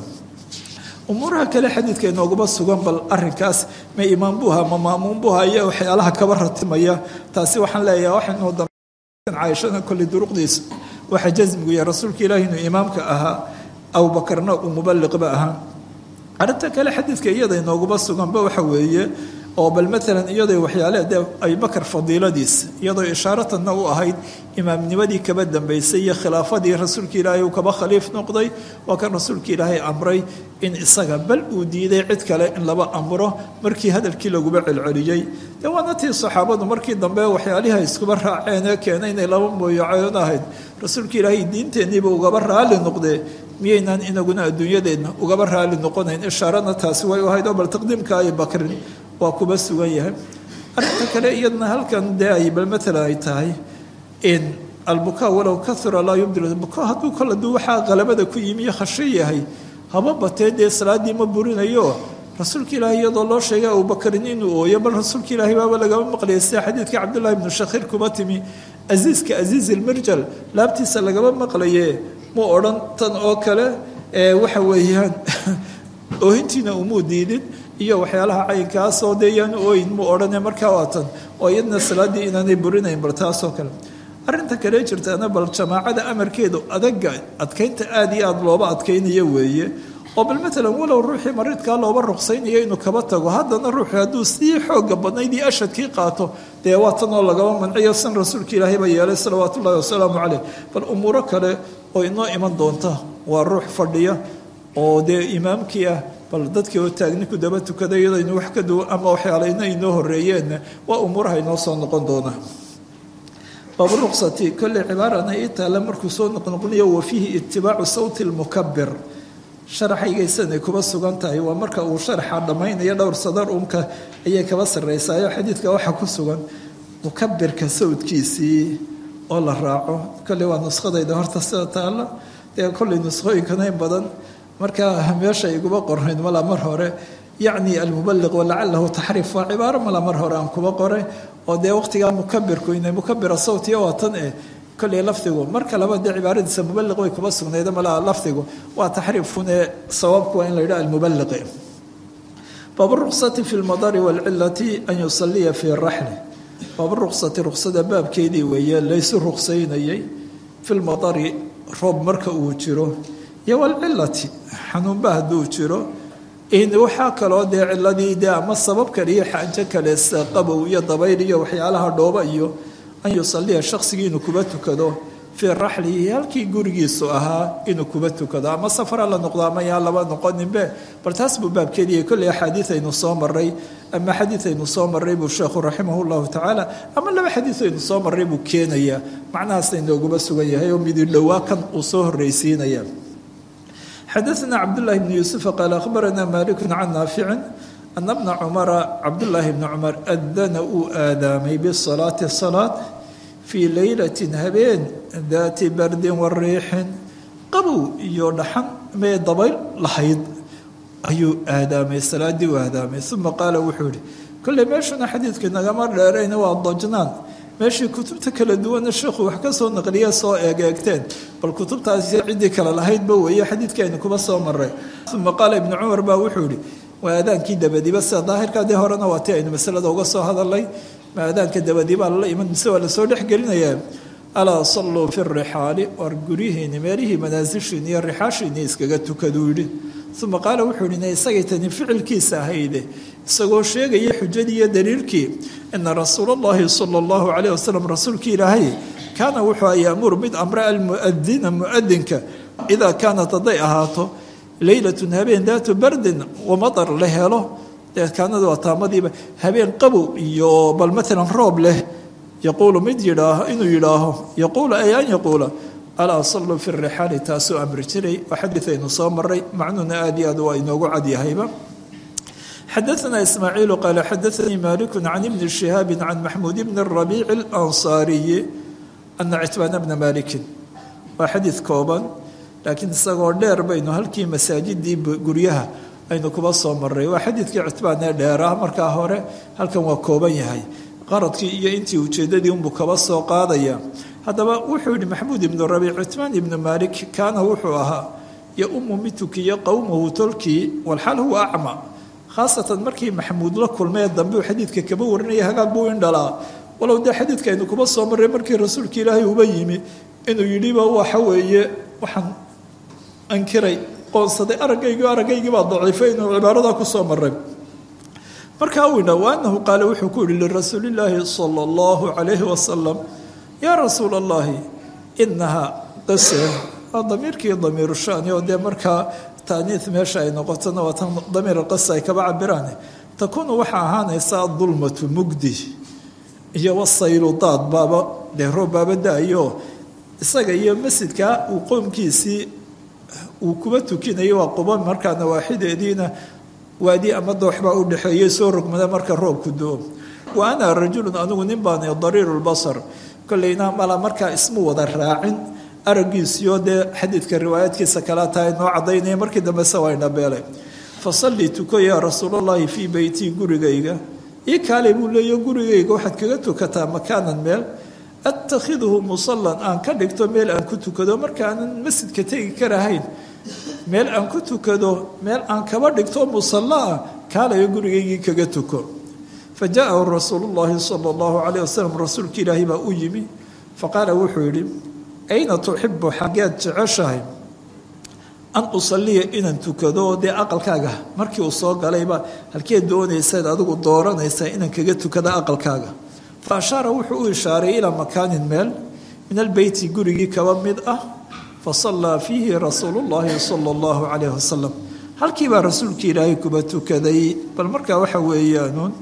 umuuraha kale xadiidka inooguma sugan bal arinkaas ma imaam buha ma maamuun buha iyo waxyaalaha kaba ratimaya taasi waxaan leeyahay waxaynu caaishana kolli duruqdiisa waxa jasmigu yahay rasuulka ilaahi inuu imaamka ahaa abubakarna uu muballiqba ahaa. arinta kale xadiidka iyada inooguma suganba waxa weeye oo bal maalan iyadoo waxyaale abubakar fadiiladiis iyadoo ishaaratanna u ahayd imaamnimadii kaba dambaysay iyo khilaafadii rasuulka ilaahay uu kaba khaliif noqday waa kan rasuulka ilaahay amray in isaga bal uu diiday cid kale in laba amro markii hadalkii laguba celceliyey dee waana tii saxaabadu markii dambe waxyaaliha iskuba raaceen ee keenay inay laba mooyacood ahayd rasuulka ilaahay diinteenniiba ugaba raali noqdee miyaynaan inaguna adduunyadeedna ugaba raali noqonayn ishaarana taasi way u ahayd oo bal taqdiimka abubakrin waa kuba sugan yahay. arinta kale iyadna halkan dee ay bal maalan ay tahay in albukaa walow kaura laa yubdil buka hadduu kol aduu waxaa qalabada ku yimi iyo khasho yahay haba batee dee salaadii ma burinayo rasuulka ilaahay iyadoo loo sheegay abubakarin inuu ooyo bal rasuulka ilaahay baaba lagama maqlaya sida xadiidka cabdullahi ibnu shakhir kuba timi aziizka aziiz ilmirjal laabtiisa lagama maqlaye mu odhan tan oo kale waxa weeyaan oohintiina umuu diidin iyo waxyaalaha caynkaasoo dee yaanu ooyin mu odhane markaa waatan oo iyadna salaaddii inaanay burinayn bal taasoo kale. arinta kale jirtaana bal jamaacada amarkeedu adaga adkaynta aada iyo aada looba adkaynayo weeye oo bal maalan walow ruuxii maridkaa looba ruqsaynayo inuu kaba tago haddana ruuxii hadduu sii xooga badnaydii ashadkii qaato dee waa tanoo lagaba manciyo san rasuulka ilaahay ba yeelay salawaatu ullahi wasalaamu caleyh. bal umuuro kale oo inoo iman doonta waa ruux fadhiya oo dee imaamkii ah bal dadkii oo taagni ku daba tukada iyadaynu wax ka duwan ama waxyaalayna inoo horeeyeenna waa umuuraha inoo soo noqon doona. baabu ruqsati kolley cibaarana ii taala markuu soo noqnoqonayo wa fiihi itibaacu sawti lmukabir sharaxaygaysanay kuba sugan tahay waa marka uu sharaxa dhammaynayo dhowr sadar unka ayay kaba sarraysaayo xadiidka waxaa ku sugan mukabirka sawdkiisii oo la raaco kolley waa nuskhadayda horta sida taalla dee kolley nuskhooyinkana in badan markaa meesha iguma qornayd malaa mar hore yacni almubaliq walacalahu taxriif waa cibaaro malaa mar hore aan kuba qoray oo dee waqtigaa mukabirku inay mukabira sawtiya waa tan kolley lafdigu marka laba dee cibaaradiisa mubaliq way kuba sugnayd malaa lafdigu waa taxriifune sawaabku waa in la yidhaha almubaliqi. baabu ruqsati fi lmadari waalcilati an yusaliya fii raxli. baabu ruqsati ruqsada baabkeedii weeye laysu ruqsaynayay fi lmadari roob marka uu jiro iyo walcilati xanuunba hadduu jiro waxaa kaloo dee ciladii dee ama sabab kale iyo xaajo kale sida qabow iyo dabayl iyo waxyaalaha dhooba iyo an yusaliya shaqsigii inuu kuba tukado fii raxlihi halkii gurigiisu ahaa inuu kuba tukado ama safara la noqdo ama yaa laba noqoninbe bal taas buu baabkeediiy kolley axaadiid aynu soo maray ama xadiid aynu soo maray buu sheekhu raximah llahu tacaala ama laba xadiid aynu soo maray buu keenayaa macnahaasna inooguma sugan yahay oo midi dhowaa kan uu soo horreysiinaya. xadaثna cabdالlahi bn yuسufa qaal akhbarana maliku can naafici ana bna cumara cabdالlahi bni cumar adana uu aadaamay bisalaati salaad fii leylati habeen daati bardin wariixin qabow iyo dhaxan mee dabayl lahayd ayuu aadaamay salaadii u aadaamay uma qaala wuxuu yihi kolley meeshuna xadiidka nagama dheerayna waa dajnaan meeshii kutubta kala duwana sheekhu wax ka soo naqliya soo eegeegteen bal kutubtaasi ciddii kale lahaydba weeye xadiidkaaynu kuba soo maray. uma qaala ibnu cumar baa wuxuu yihi waa aadaankii dabadiba sida daahirka dee horena waa ti aynu masalada uga soo hadalnay ma aadaanka dabadibaa lala iman mise waa lasoo dhexgelinayaa. alaa salluu fi rixaali war guryihiini meelihii manaasishiini iyo rixaashiini iskaga tukaduu yidhi. uma qaala wuxuu yihi isagay tani ficilkiisa ahayde isagoo sheegaya xujadii iyo daliilkii ina rasuula allahi sala allahu calayh wasalam rasuulkii ilaahay kaana wuxuu yaamuru mid amra almuadina muadinka idaa kaanat hadday ahaato leylatun habeen daatu bardin wamatar la helo dee kaanada waa taamadiiba habeen qabow iyo bal maalan roob leh yaquulu mid yidhaaho inuu yidhaaho yaquulu ay an yaquula alaa salluu fi rixaali taasuu amri jiray oo xadiid aynu soo maray macnuuna aad iyo aad waa inoogu cadyahayba. xadaثna ismaaciilu qaala xadaثanii maliku can ibni shihaabi can maxmuud bni rabiici اlansaariyi ana citbaana bna malikin waa xadiid kooban laakiin isagoo dheer baynu halkii masaajidii guryaha aynu kuba soo maray waa xadiidkii citbaan ee dheerah markaa hore halkan waa kooban yahay qaradkii iyo intii ujeeddadii unbuu kaba soo qaadaya haddaba wuxuu yihi maxamuud ibnu rabiic cutmaan ibnu maalik kaana wuxuu ahaa yo-umu mid tukiya qowmahu tolkii walxaal huwa acma khaasatan markii maxamuud la kulmee dambe uu xadiidka kaba warinaya hagaag buu indhalaa walow dee xadiidka aynu kuma soo marray markii rasuulka ilaahay uba yimi inuu yidhiba waxa weeye waxaan ankiray qoonsaday aragaygii baa daciifay inuu cibaaradaa ku soo maray markaa uu yidha wa annahu qaala wuxuu ku yihi lirasuulillaahi sala allahu calayhi wasalam yaa rasuula allahi inahaa qase waa damiirkii damiiru shani oo dee markaa taaniis meesha ay noqotona waa tan damiir alqasa ay kaba cabiraan takuunu waxaa ahaanaysaa dulmatu mugdi iyo wasaylu daad baaba dee roob baaba da-ayo isaga iyo masjidka uu qoomkiisii uu kuba tukinayo waa quba markaa nawaaxideediina waadi ama dooxbaa u dhexeeyey soo rogmada marka roobku do wa ana rajulun anigu nin baana dariiru lbasar kolleyna mala markaa ismu wada raacin araggiisiyo dee xadiidka riwaayaadkiisa kala tahay noo cadaynaya markii dambese waa indhabeelay fasallii tuko yaa rasuulallahi fii beytii gurigayga ii kaalay buu leeya gurigayga waxaad kaga tukataa makaanan meel attakhiduhu musallan aan ka dhigto meel aan ku tukado markaanan masjidka tegi karahayn meel aan ku tukado meel aan kaba dhigto musalla ah kaalayo gurigaygii kaga tuko fa jaa-ahu rasuulu llaahi sala allahu calayh wasalam rasuulka ilaahay baa u yimi faqaala wuxuu yidhi ayna tuxibu xaggeed jeceshahay an usaliya inaan tukado dee aqalkaaga markii uu soo galayba halkeed doonaysaed adigu dooranaysaa inaan kaga tukado aqalkaaga fa ashaara wuxuu u ishaaray ilaa makaanin meel min albeyti gurigii kaba mid ah fasallaa fiihi rasuulu llaahi sala allahu calayh wasalam halkii baa rasuulkii ilaahay kuba tukaday bal markaa waxa weeyaanuun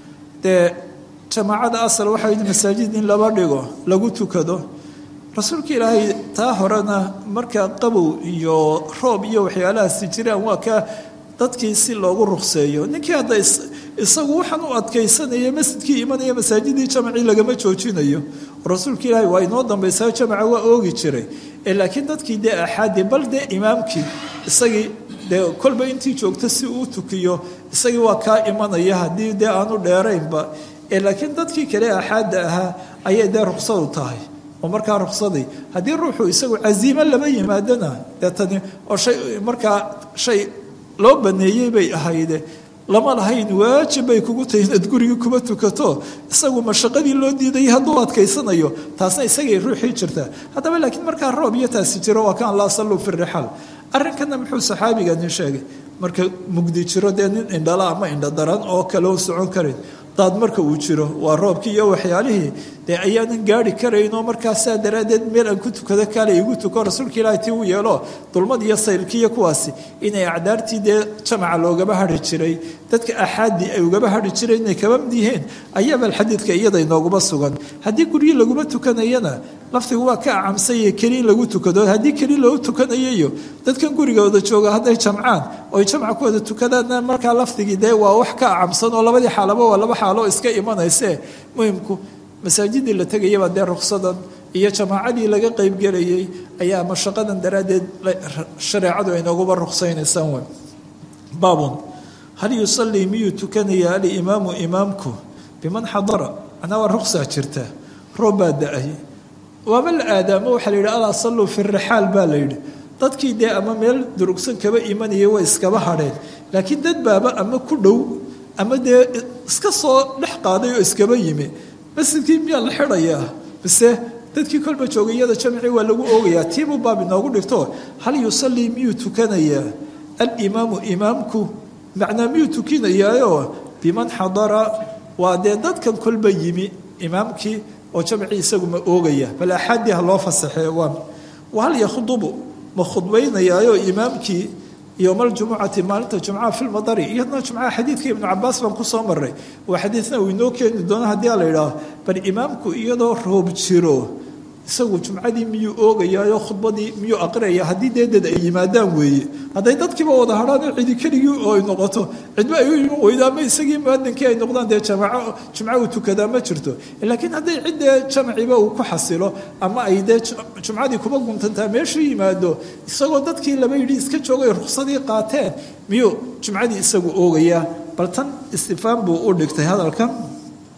dee jamaacada asal waxaa yidhi masaajid in laba dhigo lagu tukado rasuulka ilaahay taa horena markaa qabow iyo roob iyo waxyaalahaasi jiraan waa ka dadkii si loogu ruqseeyo ninkii hadda isagu waxaan u adkaysanaya masjidkii imanaya masaajidii jamacii lagama joojinayo rasuulka ilaahay waa inoo dambaysaa jamaca waa oogi jiray laakiin dadkii dee axaadi bal dee imaamkii isagii dee kolba intii joogta si uu tukiyo isagii waa kaa imanaya haddii dee aanu dheeraynba laakiin dadkii kale axaadda ahaa ayay dee ruqsadu tahay oo markaa ruqsaday haddii ruuxu isagu casiimo lama yimaadana dee tani oo shay markaa shay loo baneeyey bay ahayde lama lahayn waajib bay kugu tahay inaad gurigii kuba tukato isagu mashaqadii loo diidayay hadduu adkaysanayo taasna isagay ruuxii jirtaa haddaba laakiin markaa roob iyo taasi jiro waa kaan laa salluu fi rixaal arrinkana muxuu saxaabigani sheegay marka mugdi jiro dee nin indhala ama indha daran oo kale u socon karin daad marka uu jiro waa roobkii iyo waxyaalihii dee ayaanan gaari karaynoo markaasaa daraaddeed meel aan ku tukado kaale igu tuko rasuulka ilaahay tii u yeelo dulmad iyo saylkiiyo kuwaasi inay acdaartii dee jamaca loogaba hadhi jiray dadka axaadii ay ugaba hadhi jireen inay kaba mid yihiin ayaabal xadiidka iyada inooguma sugan haddii guryi laguma tukanayana laftigu waa ka acamsanya keli in lagu tukado haddii keli loogu tukanayayo dadkan gurigooda jooga hadday jamcaan oy jamca ku wada tukadaanna markaa lafdigii dee waa wax ka acamsan oo labadii xaalaba waa laba xaaloo iska imanayse muhimku masaajidii la tegayaba dee ruqsadan iyo jamaacadii laga qeybgelayay ayaa mashaqadan daraaddeed shareecadu ay nooguba ruqsaynaysaan wey baabun hal yusallii miyuu tukanaya alimaamu imaamku biman xadara macnaa waa ruqsaa jirta roob baa da-ay waaba la aadaamo waxaa la yidhi alaa salluu fi rixaal baa la yidhi dadkii dee ama meel durugsan kaba imanayay way iskaba hadheen laakiin dad baaba ama ku dhow ama dee iska soo dhex qaaday oo iskaba yimi masjidkii miyaa la xidhayaa mise dadkii kolba joogay iyada jamcii waa lagu oogayaa tiibuu baab inoogu dhigto hal yusallii miyuu tukanayaa alimaamu imaamku macnaa miyuu tukinayaayo biman xadara waa dee dadkan kolba yimi imaamkii oo jamcii isagu ma oogaya bal axaadii ha loo fasaxee waa wahal yakhdubu ma khudbaynayaayo imaamkii yowma aljumucati maalinta jumcaha fi lmadari iyadna jumcaha xadiidka ibnu cabaas baan kusoo maray waa xadiidna uu inoo keeni doono haddii a la yidhaaho bal imaamku iyadoo roob jiro isagu jumcadii miyuu oogayaayo khudbadii miyuu aqriyaya haddii deedad ay yimaadaan weeye hadday dadkiiba wada hadhaan cidi keligii oo ay noqoto cidba ay u iman weydo ama isagii muadinkii ay noqdaan dee jumco uu tukadaa ma jirto laakiin hadday ciddee jamciba uu ku xasilo ama ay dee jumcadii kuba guntantaa meeshuu yimaado isagoo dadkii laba yidhi iska joogay ruqsadii qaateen miyuu jumcadii isagu oogayaa bal tan istifaam buu u dhigtay hadalkan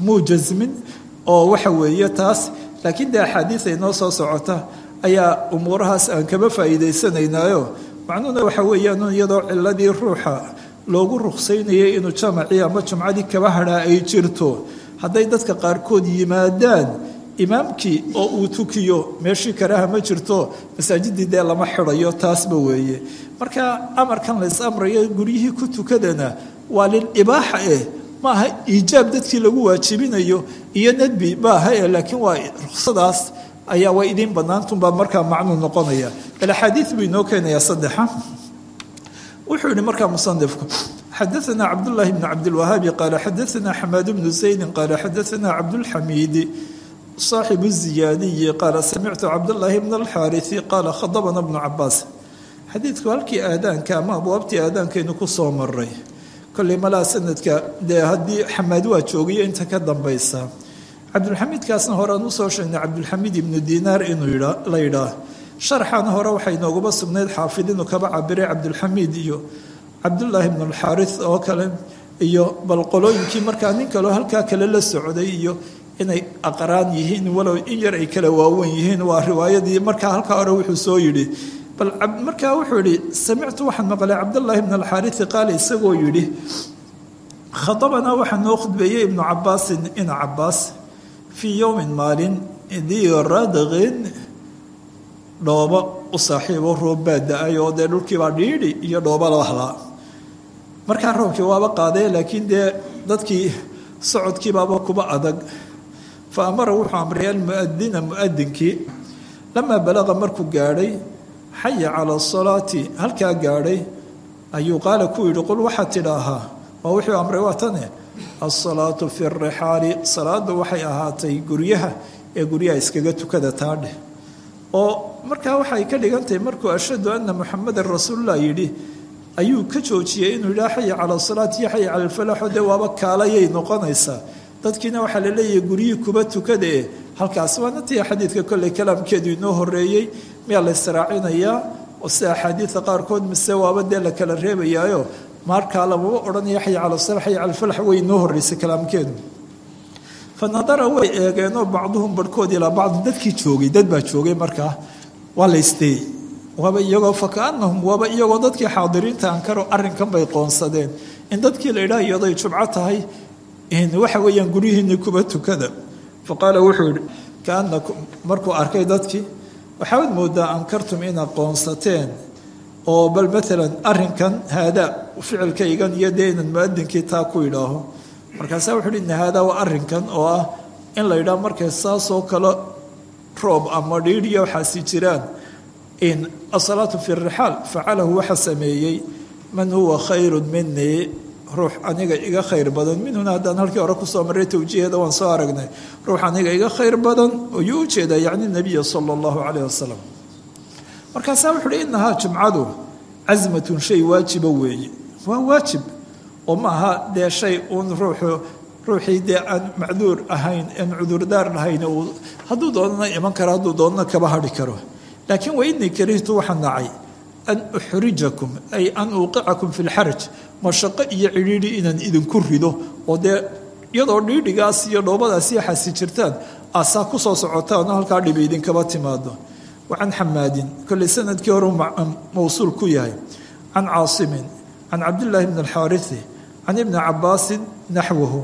muu jasmin oo waxa weeye taas laakiin dee axaadiis ay noo soo socota ayaa umuurahaas aan kaba faa'iidaysanaynayo macnuhuna waxa weeyaan iyadoo ciladii ruuxa loogu ruqsaynayay inuu jamacii ama jumcadii kaba hadhaa ay jirto hadday dadka qaarkood yimaadaan imaamkii oo uu tukiyo meeshii karaha ma jirto masaajidii dee lama xidhayo taasba weeye marka amarkan lays amrayo guryihii ku tukadana waa lilibaaxa maaha iijaab dadkii lagu waajibinayo iyo nadbi maaha laakiin waa ruqsadaas ayaa way idin banaantunbaa markaa macnuu noqonaya alaxaadiid buu inoo keenayaa saddexa wuxuu yihi markaa musanifku xadaثna cabdالlahi bn cabdilwahaabi qaala xadaثna xamaad bnu zaydi qaala xadaثna cabdاlxamiidi صaaxibu الziyaadiyi qaala samictu cabdالlahi bn اlxaariثi qaala khadabna bnu cabaas xadiidku halkii aadaanka ama abwaabtii aadaankaynu ku soo maray kolley malaa sanadka dee haddii xamaad waa joogayo inta ka dambaysa cabdulxamiidkaasna hore aan usoo sheegnay cabdulxamiid ibnu dinaar inuu la yidhaah sharxana hore waxay noogaba sugnayd xaafid inuu kaba cabiray cabdulxamiid iyo cabdullaahi bnu alxaaris oo kale iyo bal qolooyinkii markaa nin kaleo halkaa kale la socday iyo inay aqraan yihiin walow in yar ay kala waawen yihiin waa riwaayadii markaa halkaa hore wuxuu soo yidhi bal markaa wuxuu yidhi samictu waxaan maqlay cabdullaahi bn alxaarisi qaale isagoo yidhi khadabanaa waxaa noo khudbeeyey ibnu cabaasin ina cabaas fii yowmin maalin dii radqin dhoobo u saaxiibo roob baa da-ay oo dee dhulkiibaa dhiidhi iyo dhoobo la wahlaa markaa roobkii waaba qaadee laakiin dee dadkii socodkiibaaba kuba adag fa amara wuxuu amray almuadina muadinkii lamaa balaqa markuu gaadhay xaya cala asalaati halkaa gaadhay ayuu qaala ku yidhi qul waxaad tidhaahaa waa wuxuu amray waa tane alsalaatu fi rixaali salaadu waxay ahaatay guryaha ee guryaha iskaga tukada taadheh oo markaa waxay ka dhigantahay markuu ashhadu anna muxamadan rasuululah yidhi ayuu ka joojiyey inuu yidhaha xaya cala asalaati iyo xaya cala alfalaxo dee waaba kaalayay noqonaysaa dadkiina waxaa la leeyahay guryihii kuba tukada e halkaas waana tii xadiidka kolley kalaamkeedu inoo horeeyey miyaa la israacinayaa oo sida axaadiida qaarkood mise waaba dee la kala reebayaayo markaa lamaba odhanaya xaya cala asala xaya cala alfalax way inoo horreysay kalaamkeedu fa nadara way eegeenoo bacduhum barhkood ilaa bacdi dadkii joogay dad baa joogay markaa waa la isteeyey waaba iyagoo fakaanahum waaba iyagoo dadkii xaadiriinta ankaro arrinkan bay qoonsadeen in dadkii la idhaah iyaday jumco tahay waxa weeyaan guryihiinii kuba tukada fa qaala wuxuu yihi kaanakum markuu arkay dadkii waxaad moodaa ankartum inaad qoonsateen oo bal maalan arrinkan haadaa ficilkaygan iyo dee inad muadinkii taa ku idhaaho markaasaa wuxuu hi ina haadaa waa arrinkan oo ah in la yidhaah markay saasoo kale roob ama dhiidhiya waxaasi jiraan in asalaatu fi rixaal facalahu waxa sameeyey man huwa khayru minii ruux aniga iga khayr badan minhuna haddaan halkii hore kusoo marray tawjiiheeda waan soo aragnay ruux aniga iga khayr badan ayuu u jeedaa yacni nabiya sala allahu calayh wasalam markaasaa wuxu uhi inahaa jumcadu casmatun shay waajiba weeye waa waajib oo ma aha dee shay uun ruuxii dee aan macduur ahayn aan cudurdaar lahayn uu hadduu doonana iman karo hadduu doonana kaba hadhi karo laakiin wa inii karihtu waxaa nacay an uxrijakum ay an uuqicakum fi lxaraj mashaqo iyo cidhiidhi inaan idinku rido oo dee iyadoo dhiidhigaas iyo dhoobadaasi yaxaasi jirtaan aasaa ku soo socotaanoo halkaa dhibi idinkaba timaado wa can xamaadin kolley sanadkii hore mawsuul ku yahay can caasimin can cabdillaahi bni alxaariثi can ibni cabaasin naxwahu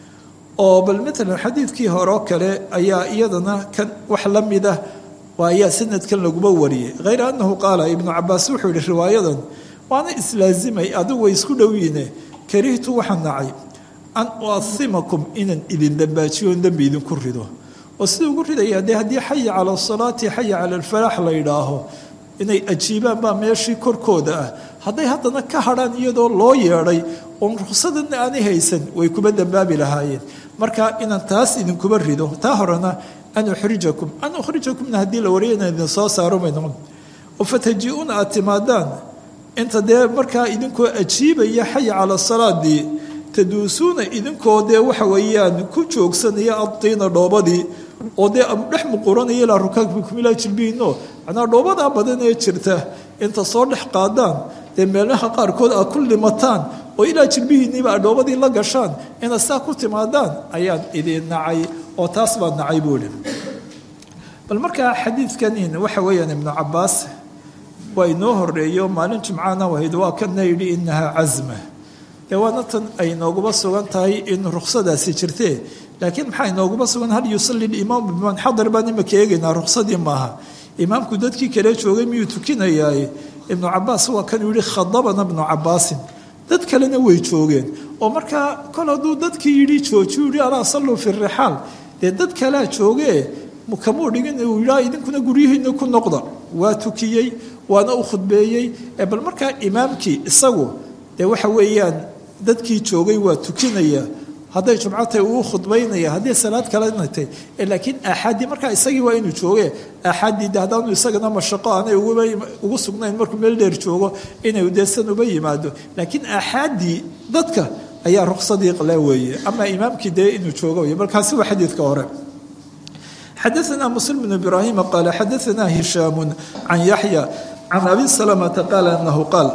oo bal maalan xadiidkii horeo kale ayaa iyadana kan wax la mida waa ayaa sanadkan laguma wariyey hayra annahu qaala ibnu cabaas wuxuu yihi riwaayadan waana islaazimay adigu way isku dhowyiine karihtu waxaa nacay an uasimakum inaan idin dambaajiyo on dembi idinku rido oo siduu ugu ridaya dee haddii xaya cala asalaati xaya cala alfalaax la yidhaaho inay ajiibaan baa meeshii korkooda ah hadday haddana ka hadhaan iyadoo loo yeedhay oon ruksadana aanay haysan way kuba dambaabi lahaayeen marka inaan taas idinkuba rido taa horena an ukhrijakumna haddii la wariya inaan idin soo saaro may noqon oo fataji-uuna aad timaadaan inta dee markaa idinkoo ajiibaya xaya cala salaadii taduusuuna idinkoo dee waxa weeyaan ku joogsanaya adtiina dhoobadii oo dee dhex muquranaya ilaa rukaabkum ilaa jilbihiino macnaa dhoobadaa badan ee jirta inta soo dhex qaadaan dee meelaha qaarkood aad ku limataan oo ilaa jilbihiinniiba adhoobadii la gashaan inaad saa ku timaadaan ayaan idin nacay oo taas baad nacay buu ihi bal markaa xadiidkan waxa weeyaan ibnu cabaas waa inoo horeeyo maalin jimcaana wahayd waa kana yidhi inahaa casma dee waana tan ay nooguba sugan tahay in ruksadaasi jirtee laakiin maxaa inooguba sugan hal yusalli imaamu biman xadar baan imaka eegaynaa ruksadii maaha imaamku dadkii kale joogay miyuu tukinayaaye ibnu cabaas waa kan yihi khadabana ibnu cabaasin dad kalena way joogeen oo markaa kol hadduu dadkii yidhi joojiyu yihi alaa salluu fi rixaal dee dad kalea joogee kamuu dhigin uu yidhaa idinkuna guryihiina ku noqda waa tukiyey waana u khudbeeyey bal markaa imaamkii isagu dee waxa weeyaan dadkii joogay waa tukinaya hadday jumco tahay uu khudbaynaya hadday salaad kalena tahay laakiin aaxaadii markaa isagii waa inuu jooge aaxaadii de haddaanu isagana mashaqo aanay ugu sugnayn markuu meel dheer joogo inay deesan uba yimaado laakiin aaxaadii dadka ayaa ruksadii qale weeye ama imaamkii dee inuu joogo wey markaasi waa xadiidka hore xadaثna msلم بن إbrahيm qال xadaثna هisham can yaحyى can abi سلمةa qaal anahu qaal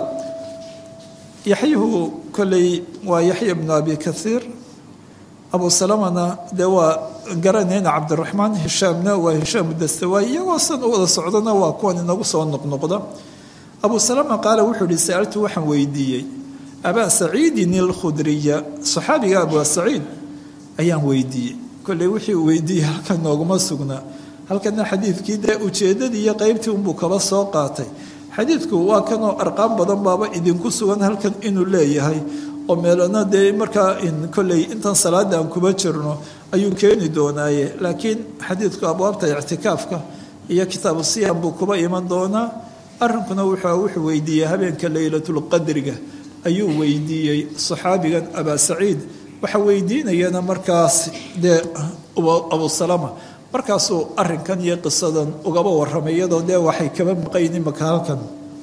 yaxyuhu koley waa yaxya bnu abi kahiir abu salamana dee waa garanayna cabdiraxmaan hishaamna waa hishaam dastawaay iyagoo san u wada socdona waa kuwan inagu soo noqnoqda abu salama qaala wuxuu ihi sa'altu waxaan weydiiyey abaa saciidin alkhudriya saxaabiga abaa saciid ayaan weydiiyey kolley wixii uu weydiiyey halkan nooguma sugnaa halkana xadiidkii dee ujeeddadii iyo qeybtii unbuu kaba soo qaatay xadiidku waa kanoo arqaam badan baaba idinku sugan halkan inuu leeyahay oo meelana dee markaa kolley intan salaada aan kuba jirno ayuu keeni doonaaye laakiin xadiidku abwaabta ictikaafka iyo kitaabu siyaam buu kuba iman doonaa arrinkuna wuxuu weydiiyey habeenka leylatulqadriga ayuu weydiiyey saxaabigan abaa saciid waxa weydiinayana markaas dee abu salama markaasuu arinkan iyo qisadan ugaba warramay iyadoo dee waxay kaba maqayn imaka halkan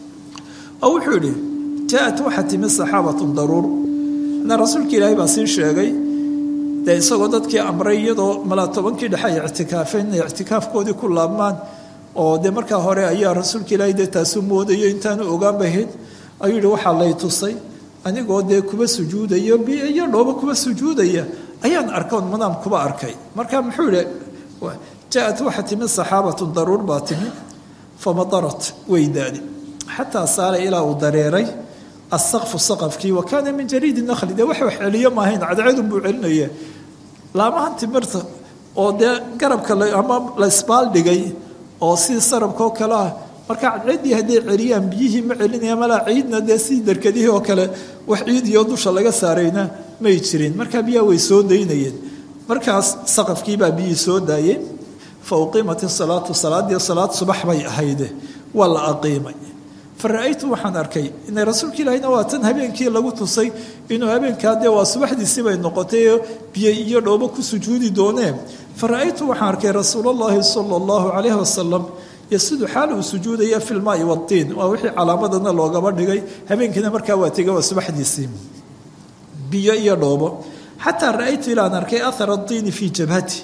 oo wuxuu yidhi jaa-at waxaa timi saxaabatun daruur na rasuulka ilaahay baa sii sheegay dee isagoo dadkii amray iyadoo malaa tobankii dhexe ay ictikaafeen inay ictikaafkoodii ku laabmaan oo dee markaa hore ayaa rasuulka ilaahay dee taasuu moodayo intaanu ogaan bahayd ayuu yihi waxaa lay tusay anigoo dee kuba sujuudaya iyo dhooba kuba sujuudaya ayaan arkoon madaam kuba arkay marka muxuu yihi jaa-at waxaa timi saxaabatun daruur baa timi famadarat way daadi xataa saala ilaa uu dareeray asaqfu saqafkii wa kaana min jariidi nakli dee wax celiyo maahayn cadceedun buu celinaya laamahan timirta oo dee garabka ama la isbaaldhigay oo si sarabkaoo kale ah marka cadceeddii hadday celiyaan biyihii ma celinaya malaa ciidna dee si darkadihii oo kale wax ciid iyo dusha laga saarayna may jirin markaa biyaha way soo daynayeen markaas saqafkiibaa biyihii soo daayeen fa uqiimat isalaatu salaadii salaad subax bay ahayde waa la aqiimay fa ra-aytu waxaan arkay inay rasuulka ilaahina waa tan habeenkii lagu tusay inuu habeenkaa dee waa subaxdiisi bay noqotay biyo iyo dhoobo ku sujuudi dooneen fa ra-aytu waxaan arkay rasuulallaahi sala allahu calayhi wasalam yasidu xaal uu sujuudaya fi lmaai watiin waa wixii calaamadana loogaba dhigay habeenkiina markaa waa tega waa subaxdiisii biyo iyo dhoobo xataa ra-aytu ilaan arkay ahara tiini fii jabhati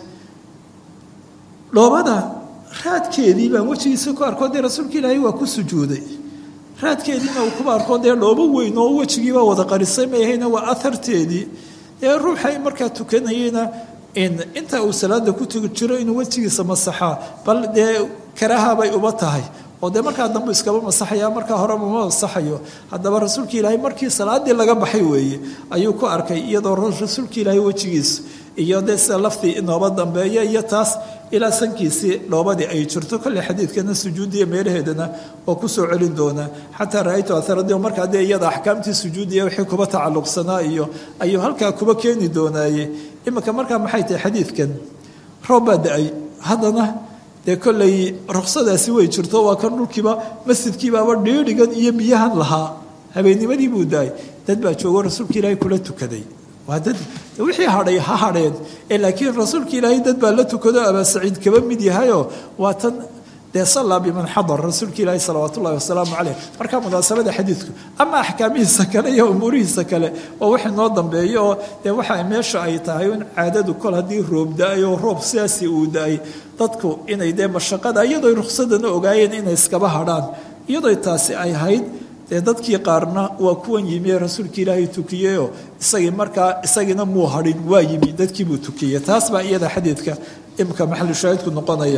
dhoobada raadkeedii baan wejigiisa ku arkoo dee rasuulka ilaahay waa ku sujuuday raadkeediina uu kuba arkoo dee dhoobo weyn oo wejigiibaa wada qarisay maahayna waa aharteedii dee ruuxay markaa tukanayeyna inta uu salaada ku tugi jiro inuu wejigiisa masaxaa bal dee karaaha bay uba tahay oo dee markaa dambu iskaba masaxaya markaa hore mama masaxayo haddaba rasuulka ilaahay markii salaadii laga baxay weeye ayuu ku arkay iyadoo rasuulka ilaahay wejigiisa iyo dee sida laftii inooba dambeeya iyo taas ilaa sankiisii dhoobadii ay jirto kolley xadiidkana sujuudiya meelaheedana oo kusoo celin doonaa xataa ra-aytu aharadii markaa dee iyada axkaamtii sujuudiya wixii kuba tacalluqsanaa iyo ayuu halkaa kuba keeni doonaaye iminka markaa maxay tahay xadiidkan roob baa da-ay haddana dee kolley ruksadaasi way jirto waa kan dhulkiiba masjidkiibaaba dheerigan iyo biyahan lahaa habeennimadii buu daayay dad baa joogo rasuulka ilaahay kula tukaday waa dad wixii hadhay ha hadheen laakiin rasuulka ilaahay dad baa la tukado abaa saciid kaba mid yahayoo waa tan dee sallaa biman xadar rasuulka ilaahi salawaat ullahi wasalaamu caleyh markaa munaasabada xadiidku ama axkaamihiisa kale iyo umuurihiisa kale waa wixii noo dambeeyo oo dee waxa meesha ay tahay in caadadu kol haddii roob da-ay oo roob sidaasi uu da-ay dadku inay dee mashaqada iyadoo ruksadana ogaayeen inay iskaba hadhaan iyadoo taasi ay hayd dee dadkii qaarna waa kuwan yimi ee rasuulka ilaahay tukiyeyoo isagiina muu hadhin waa yimi dadkiibuu tukiyey taas baa iyada xadiidka imka maxalu shaahidku noqonaya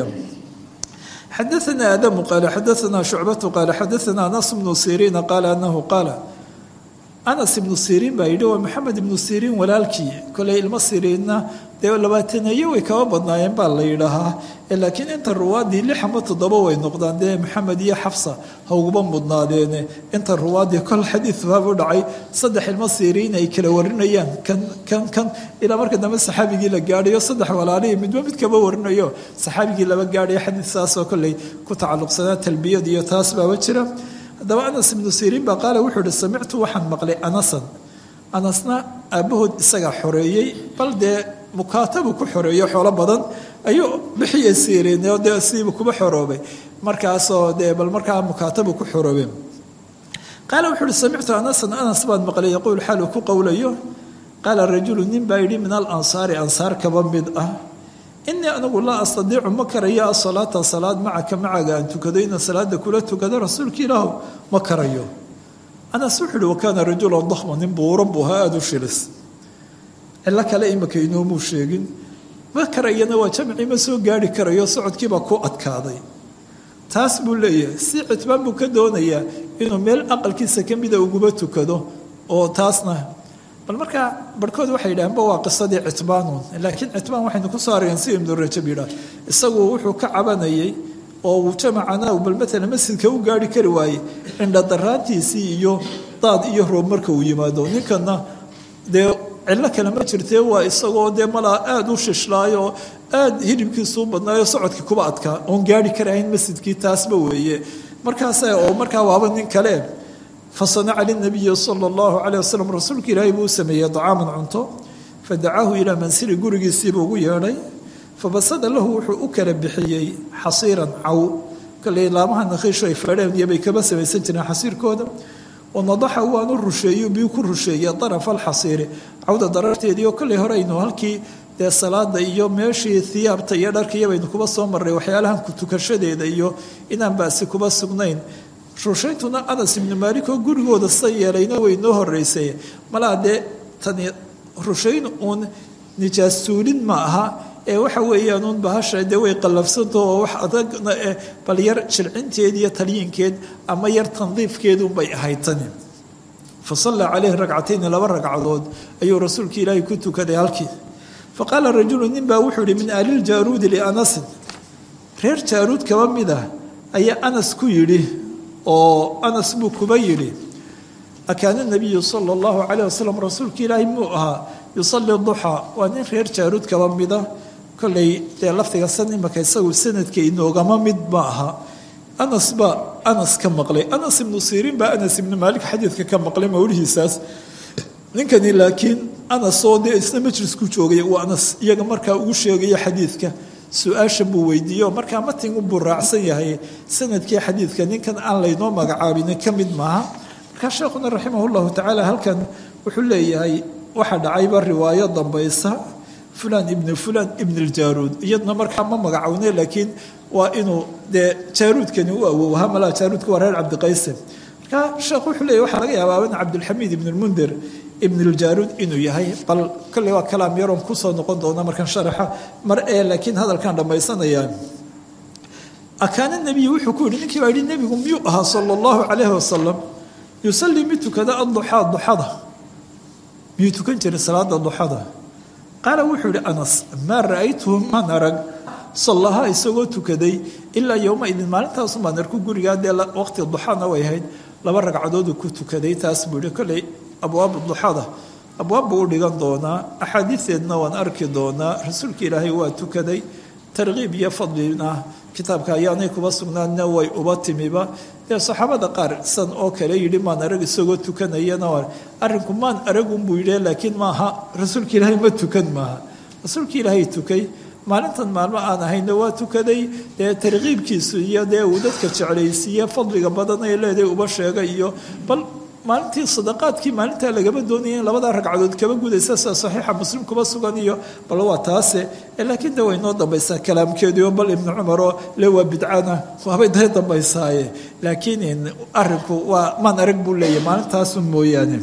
xadaثna aadamu qaala xadaثna shucbatu qaala xadaثna anas bnu siriina qaala anahu qaala anas ibnu siriin baa yidhi waa maxamed ibnu siriin walaalkii koley ilmo siriinna dee labaataneeye way kaba badnaayeen baa la yidhaahaa laakiin inta ruwaadii 6 ama 7 way noqdaan dee maxamed iyo xafsa ha uguba mudnaadeene inta ruwaadii kol xadiid baabu dhacay 3 ilmo siriin ay kala warinayaan kan ilaa marka dambe saxaabigii la gaadhayo 3 walaalihii midba mid kaba warinayo saxaabigii laba gaadhayo xadiid saasoo kolley ku tacalluqsanaa talbiyad iyo taas baaba jira haddaba anas ibnu siriin baa qaala wuxuu ihi samictu waxaan maqlay anasan anasna aabbahood isagaa xoreeyey bal dee mukaatabu ku xoreeyo xoolo badan ayuu bixiyey siriin oo dee siibu kuba xoroobay markaasoo dee bal markaa mukaatabu ku xoroobay qaala wuxuu ihi samictu anasan anas baan maqlay yaquul xaalu ku qowlayo qaala rajulu nin baa yidhi min alansaari ansaar kaba mid ah inii anigu laa astadiicu ma karayo asalaata salaad macaka macaga aan tukado ina salaada kula tukado rasuulka ilaahu ma karayo anas wuxuu uhi wakaana rajula dakhma nin buuran buu ahaa aada u shilis cilo kale imika inoomuu sheegin ma karayana waa jamcii ma soo gaari karayo socodkiibaa ku adkaaday taas buu leeyahay si citbaan buu ka doonayaa inuu meel aqalkiisa ka mida uguba tukado oo taasna bal markaa barhkood waxay yidhaaheenba waa qisadii citbaanuun laakiin citbaan waxaynu ku soo arageen si ibnu rajab yidhaah isagu wuxuu ka cabanayay oo uu jamacana bal maalan masjidka u gaari kari waayey cindhadaraantiisii iyo daad iyo roob marka uu yimaado ninkana dee cillo kale ma jirtee waa isagoo dee malaa aada u shishlaayo oo aada hilibkiisuu badnaayo socodkii kuba adkaa oon gaari karahayn masjidkii taasba weeye markaas oo markaa waaba nin kale fasanaca linabiyi sala allahu caleyh wasalam rasuulka ilaahay buu u sameeyey dacaaman cunto fadacaahu ilaa mansili gurigiisiibuu ugu yeedhay fabasada lahu wuxuu u kala bixiyey xasiiran caw kale laamaha nakhiishu ay fadheen iyo bay kaba samaysan jireen xasiirkooda wanadaxa waanu rusheeyo biyuu ku rusheeyey darafa alxasiiri cawda dararteedii oo kolley hore aynu halkii dee salaada iyo meeshii hiyaabta iyo dharkiiyo baynu kuba soo marray waxyaalahan ku tukashadeeda iyo inaan baasi kuba sugnayn rushayntuna anas ibnu maalik oo gurigooda sa yeelayna way noo horeysay malaa dee tani rushayn uun nijaas suulin ma aha ee waxa weeyaan uun bahasha dee way qallafsanto oo wax adagna bal yar jilcinteed iyo talyinkeed ama yar tandiifkeedunbay ahayd tani fa sallaa caleyhi ragcatayni 2 ragcadood ayuu rasuulka ilaahay ku tukaday halkii faqaala rajulu nin baa wuxuu yihi min ahliljaruudi lianasin reer jaaruud kaba mid ah ayaa anas ku yidhi oo anas buu kuba yidhi akaana nabiyu sala allahu calayh wasalam rasuulka ilaahay muu ahaa yusalli duxaa waa nin reer jaaruud kaba mida kolley dee lafdiga san imaka isagu sanadka inoogama mid ma aha anas baa anas ka maqlay anas ibnu siriin baa anas ibnu maalik xadiidka ka maqlay mawlihiisaas ninkani laakiin anas oo dee isna majlisku joogay uu anas iyaga markaa ugu sheegaya xadiidka su-aasha buu weydiiyo markaa matin buu raacsan yahay sanadkii xadiidka ninkan aan laynoo magacaabin ka mid maaha markaa sheekhuna raximah llahu tacaala halkan wuxuu leeyahay waxaa dhacayba riwaayo dambaysa fulan ibn اljaaruud iyadna markaa ma magacowne laakiin waa inuu dee jaaruudkani u awowhaa malaa jaaruudka waa reer cabdiqayse markaa sheekh wuxuu leeyahy waxaa laga yaabaa in cabdilxamiid ibn lmundir ibn اljaaruud inuu yahay bal kolley waa kalaam yaroon kusoo noqon doona markan sharaxa mar ee laakiin hadalkaan dhammaysanayaan akaana nebiyu wuxuu ku yihi ninkii baa yihi nebigu miyuu ahaa sala allahu calayhi wasalam yusallii mid tukada adduxaa duxada miyuu tukan jiray salaada duxada qaala wuxuu yihi anas maa ra'aytuhu maan arag sallaha isagoo tukaday ilaa yowma idin maalintaasu baan arku gurigaa dee waqti duxana way ahayd 2 ragcadooduu ku tukaday taas buu yihi kolley abwaabu duxada abwaab buu u dhigan doonaa axaadiisteedna waan arki doonaa rasuulka ilaahay waa tukaday tarkiib iyo fadlina kitaabka ayaanay kuba sugnaanna way uba timiba dee saxaabada qaar san oo kale yidhi maan arag isagoo tukanayana arrinku maan aragunbuu yidhi laakiin maaha rasuulka ilaahay ma tukan maaha rasuulka ilaahay tukay maalintan maalmo aan ahayna waa tukaday dee tarkiibkiisu iyo dee uu dadka jeclaysiiye fadliga badan ay leedahay uba sheegay iyo bal maalintii sadaqaadkii maalintaa lagaba doonaya in labada ragcadood kaba gudaysa sida saxiixa muslim kuba sugan iyo bal waa taase laakiin de way noo dambaysaa kalaamkeediio bal ibnu cumar oo le waa bidcana waabay dee dambaysaaye laakiin arinku waa maan arag buu leeyahy maalintaasun mooyaane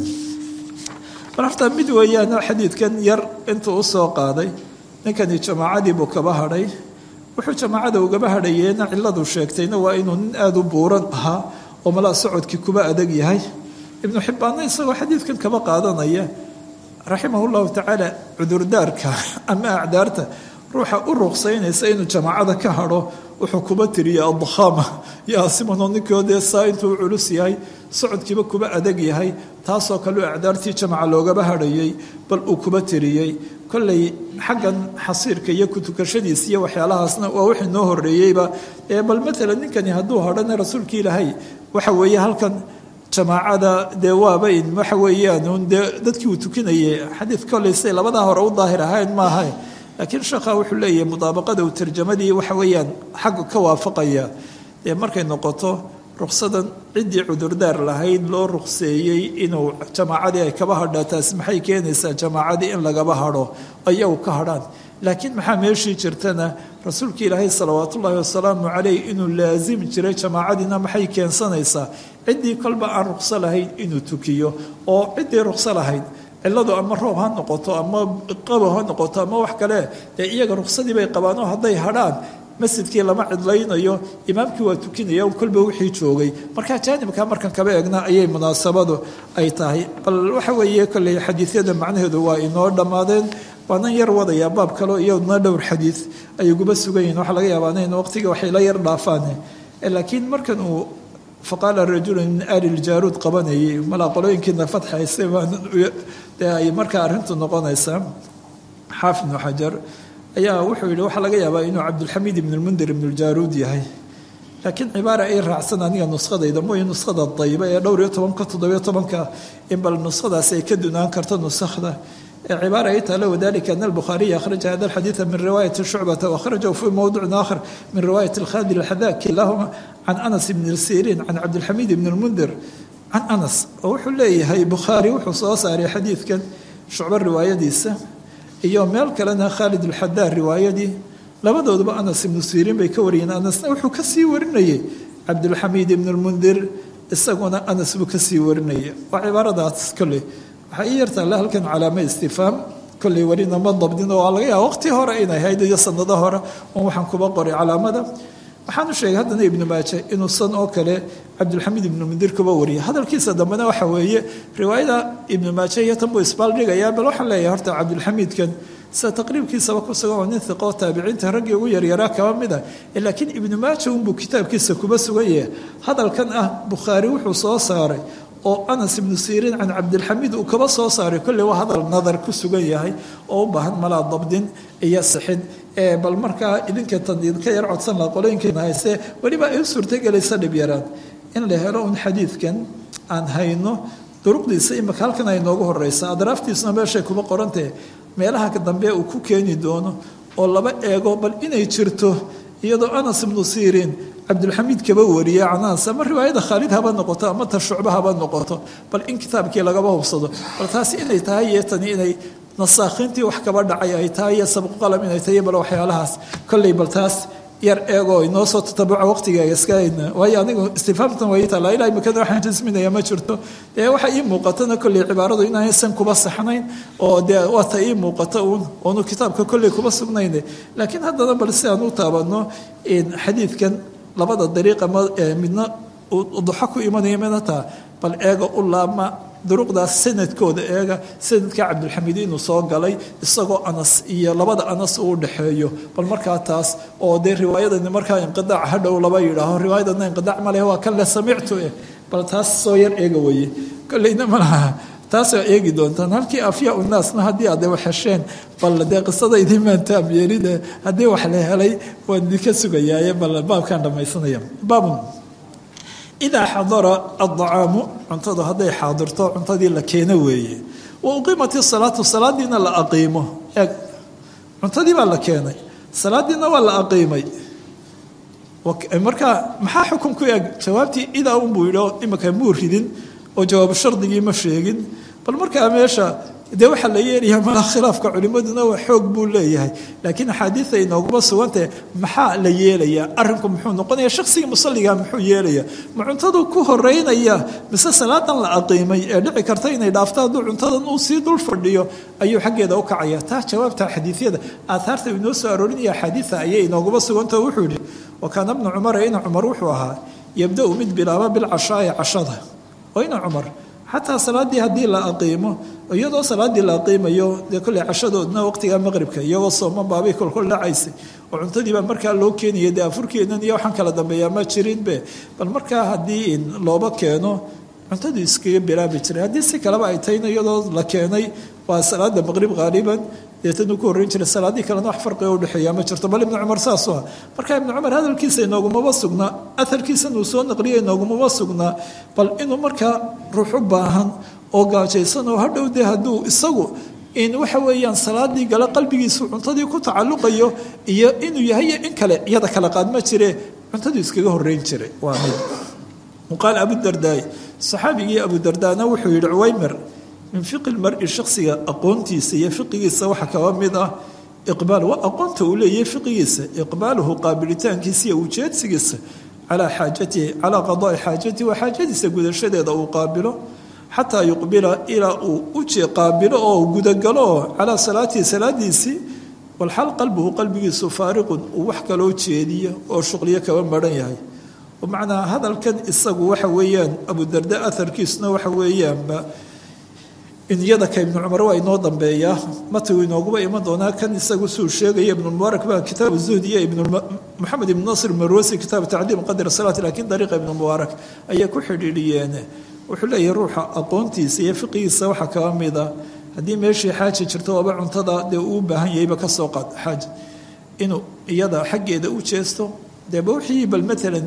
bal horta mid weeyaano xadiidkan yar intuu usoo qaaday ninkani jamaacadii buu kaba hadhay wuxuu jamaacada ugaba hadhayeena ciladu sheegtayna waa inuu nin aada u buuran ahaa oo malaa socodkii kuba adag yahay ibnu xibbaanna isagoo xadiidkan kaba qaadanaya raximah llahu tacaala cudurdaarka ama acdaarta ruuxa u ruqsaynaysa inuu jamaacada ka hadho wuxuu kuba tiriya adhaama iyo asimanoo ninkoo dee saa intuu culus yahay socodkiiba kuba adag yahay taasoo kaleu acdaartii jamaca loogaba hadhayay bal uu kuba tiriyey kolley xaggan xasiirka iyo kutukashadiisa iyo waxyaalahaasna waa wixii noo horeeyeyba bal maalan ninkani hadduu hadhana rasuulka ilaahay waxa weeye halkan jamaacada dee waaba in waxa weeyaan dee dadkii uu tukinayay xadiid kolley say labadaa hore u daahir ahayn maaha laakiin sheekha wuxuu leeyahay mudaabaqada uu tarjamadii waxa weeyaan xagga ka waafaqaya dee markay noqoto ruqsadan ciddii cudurdaar lahayd loo ruqseeyey inuu jamaacadii ay kaba hadhaa taasi maxay keenaysaa jamaacadii in lagaba hadho ayagu ka hadhaan laakiin maxaa meeshii jirtana rasuulka ilaahay salawaat ullaahi wasalaamu caleyh inuu laasimi jiray jamaacadiina maxay keensanaysaa ciddii kolba aan ruqso lahayn inuu tukiyo oo ciddii ruqso lahayd ciladu ama roob ha noqoto ama qabow ha noqoto ama wax kale dee iyaga ruqsadii bay qabaanoo hadday hadhaan masjidkii lama cidlaynayo imaamkii waa tukinaya kolba wixii joogay markaa jaanibka markan kaba egna ayay munaasabadu ay tahay bal waxa weeye kolley xadiisyada macnaheedu waa inoo dhammaadeen waanan yar wadayaa baab kaleo iyaduna dhowr xadiid ay uguba sugan yihin waxaa laga yaabaa in waqtiga waxay la yar dhaafaan laakiin markan uu faqaala rajulu min aali ljaaruud qabanayay malaa qolooyinkiina fatxayse dee ay markaa arrintu noqonaysaa xaafid ibnu xajar ayaa wuxuu yidhi waxaa laga yaabaa inuu cabdulxamiid ibn lmundir ibn ljaaruud yahay laakiin cibaara ay raacsan aniga nuskhadayda mooye nuskhada dayba ee dhowr iyo tobanka toddobiyo tobanka in bal nuskhadaasi ay ka dunaan karto nusakhda cibaara ay taale wadalika ana albukhaariya akhraja hada alxadiida min riwaayati shucbata wakhrajahu fi mowducin aakhar min riwaayati alkhadil alxadaa kilahuma can anas ibn siriin can cabdilxamiid ibn lmundir can anas oo wuxuu leeyahay bukhaari wuxuu soo saaray xadiidkan shucbo riwaayadiisa iyo meel kalena khaalid alxadaa riwaayadii labadooduba anas ibnu siriin bay ka wariyeen anasna wuxuu ka sii warinayay cabdulxamiid ibn lmundir isaguna anas buu ka sii warinayay waa cibaaradaas kolley waxaa ii yartaale halkan calaamo istifhaam kolley warina ma dabdin oo laga yaaba waqti hore inay hayd iyo sanado hore oon waxaan kuba qoray calaamada waxaanu sheegay haddana ibnu maaje inuu san oo kale cabdulxamiid ibnu mundir kuba wariyay hadalkiisa dambena waxa weeye riwaayada ibnu maaje iyo tan buu isbaaldhigayaa bal waxaan leeyahay horta cabdulxamiidkan sida taqriibkiisaba ku sugan oo nin hiqoo taabiciinta raggii ugu yaryaraa kaba mid ah laakiin ibnu maaje unbuu kitaabkiisa kuba sugan yahay hadalkan ah bukhaari wuxuu soo saaray oo anas ibnu siriin can cabdilxamiid uu kaba soo saaray kolley waa hadal nadar ku sugan yahay oo u baahan malaa dabdin iyo sixin bal markaa idinka tandiid ka yar codsan laha qolooyinkeena hayse weliba ay u suurtagelaysa dhib yaraan in la helo un xadiidkan aan hayno duruqdiisa imaka halkan ay noogu horeysa adraaftiisuna meeshay kuba qorantahe meelaha dambe uu ku keeni doono oo laba eego bal inay jirto iyadoo anas ibnu siriin cabdulxamiid kaba wariye can anas ama riwaayada khaalid haba noqoto ama ta shucba haba noqoto bal in kitaabkii lagaba hubsado bal taasi inay tahay iyo tani inay nasaakhiintii wax kaba dhacay ay tahay iyo sabqu qalam inay tahay bal waxyaalahaas kolley bal taas yar eego inoo soo tatabuca waqtigeega iskahayna waayo anigu istifaamtan way taala ilaa imakada waxaan jisminaya ma jirto dee waxa ii muuqatana kolley cibaaradu inaanaysan kuba saxnayn oo dee waata ii muuqata uun oonu kitaabka kolley kuba sugnayn laakiin haddana bal si aan u taabano xadiidkan labada dariiqa midna duxo ku imanaya midnataa bal eega u laabma duruqdaas sanadkooda eega sanadka cabdulxamiid inuu soo galay isagoo anas iyo labada anas uu dhexeeyo bal markaa taas oo dee riwaayadani markaa inqidaac hadhow laba yidhaaho riwaayadana inqidaac ma leh waa kan le samictu bal taas soo yar eega weye kolleyna malaha taasoo eegi doontaan halkii afyaa unaasna haddii aad wax hesheen bal dee qisada idimaan taab yeelide haddii wax la helay waan idinka sugayaaye bal baabkaan dhammaysanaya baabun idaa xadara addacaamu cuntadu hadday xaadirto cuntadii la keeno weeye wa uqiimat isalaatu salaadiina la aqiimo eeg cuntadii baa la keenay salaadiina waa la aqiimay marka maxaa xukunku eeg jawaabtii idaa unbuu yidhi imika muu ridin oo jawaab shardigii ma sheegin bal markaa meesha dee waxaa la yeelayaa malaa khilaafka culimaduna waa xoog buu leeyahay laakiin axaadiida inooguma sugantahe maxaa la yeelayaa arrinku muxuu noqonaya shakhsigii musalliga muxuu yeelayaa ma cuntadu ku horeynaya mise salaadan la aqiimay ee dhici karta inay dhaafto hadduu cuntadan uu sii dul fadhiyo ayuu xaggeeda u kacaya taa jawaabta xadiidyada aathaarta inoo soo aroorinaya axaadiida ayay inooguma sugantahe wuxuu yihi wa kaana ibnu cumara ina cumar wuxuu ahaa yabda-u mid bilaaba bilcashaa'i cashada oo ina cumar xataa salaadii haddii la aqiimo iyadoo salaadii la aqiimayo dee kolley cashadoodna waqtiga maqribka iyagoo sooman baabay kolkol dhacaysay oo cuntadii baa markaa loo keenaya dee afurkeenan iyo waxaan kala dambeeyaa ma jirinbe bal markaa haddii looba keeno cuntadu iskaga bilaabi jiray haddii si kaleba ay tahayna iyadoo la keenay waa salaada maqrib qaaliban deetanu ku horreyn jiray salaadii kalena wax farqiga udhexeeya ma jirto bal ibnu cumar saasu ah marka ibnu cumar hadalkiisa inoogumaba sugnaa aharkiisan uu soo naqliya inoogumaba sugnaa bal inuu markaa ruux u baahan oo gaajaysan oo hadhow dee hadduu isagu in waxa weeyaan salaadii gala qalbigiisu cuntadii ku tacalluqayo iyo inuu yahay in kale iyada kala qaadma jire cuntadu iskaga horreyn jiray waa mid qaal abudardaay saxaabigii abudardaana wuxuu yidhi cuwaymir min fiqi lmari shaksiga aqoontiisa iyo fiqigiisa waxaa kaba mid ah iqbaal waa aqoonta uu leeyahay fiqigiisa iqbaaluhu qaabilitaankiisa iyo ujeedsigiisa calaa xaajatihi calaa qadaai xaajatihi waa xaajadiisa gudashadeeda uu qaabilo xataa yuqbila ilaa uu u qaabilo oo gudagalo calaa salaatihi salaadiisii walxal qalbuhu qalbigiisu faariqun uu wax kaloo jeediyo oo shuqliyo kaba maran yahay macnaa hadalkan isagu waxa weeyaan abudarda aharkiisuna waxa weeyaanba in iyada ka ibnu cumar waa inoo dambeeyaa matigu inooguba iman doonaa kan isagu suu sheegaya ibnulmubaarak baa kitaabu zuhd iyo moxamed ibnu nasr marwasi kitaabu tacdiim qadr salaat laakiin dariiqa ibnulmubaarak ayay ku xidhiidhiyeen wuxuu leeyahay ruuxa aqoontiisa iyo fiqigiisa waxaa kaba mida haddii meeshii xaaja jirto oba cuntada dee uu baahan yahayba ka soo qaad xaaja inuu iyada xaggeeda u jeesto deeba wixii bal maalan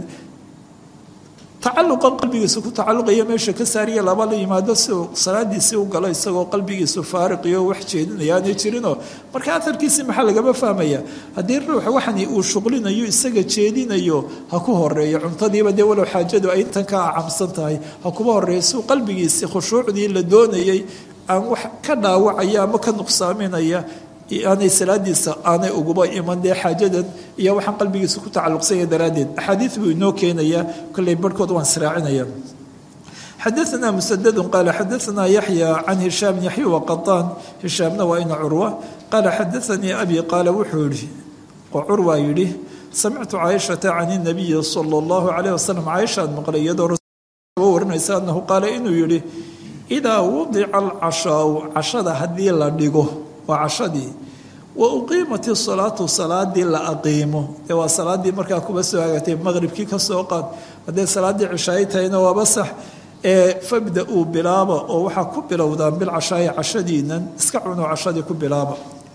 tacaluqan qalbigiisa ku tacaluqaya meesha ka saariya laba la yimaado si uu salaadiisii u galo isagoo qalbigiisu faariqiyo wax jeedinaya aanay jirinoo marka aharkiisii maxaa lagama fahmaya haddii ruuxa waxani uu shuqlinayo isaga jeedinayo ha ku horeeyo cuntadiiba dee walow xaajadu ay intan ka acamsan tahay ha kuba horeeyo si uu qalbigiisii khushuucdii la doonayay aan wax ka dhaawacaya ama ka nuqsaaminaya aanay salaadiisa aanay uguba iman dee xaajadan iyo waxaan qalbigiisa ku tacalluqsanya daraaddeed axaadiid buu inoo keenayaa kolley barhkood waan israacinaya xadaanaa musadadun qaala xadaanaa yaxya can hishaam yaxya waqataan hishaamna waa ina curwa qaala xadaanii abi qaala wuxuu yihi oo curwaa yidhi samictu caaishata can inabiyi sala allahu calayh wasalam caaishaad maqlay iyadoo rasuulka warinaysa annahu qaala inuu yidhi idaa wudica alcashaau cashada haddii la dhigo waa cashadii wa uqiimat isalaatu salaadii la aqiimo dee waa salaadii markaa kuba soo hagaagtay maqribkii ka soo qaad hadday salaaddii cishaayi tahayna waaba sax fabda-uu bilaaba oo waxaa ku bilowdaan bilcashaayi cashadiinan iska cuno cashadii ku bilaaba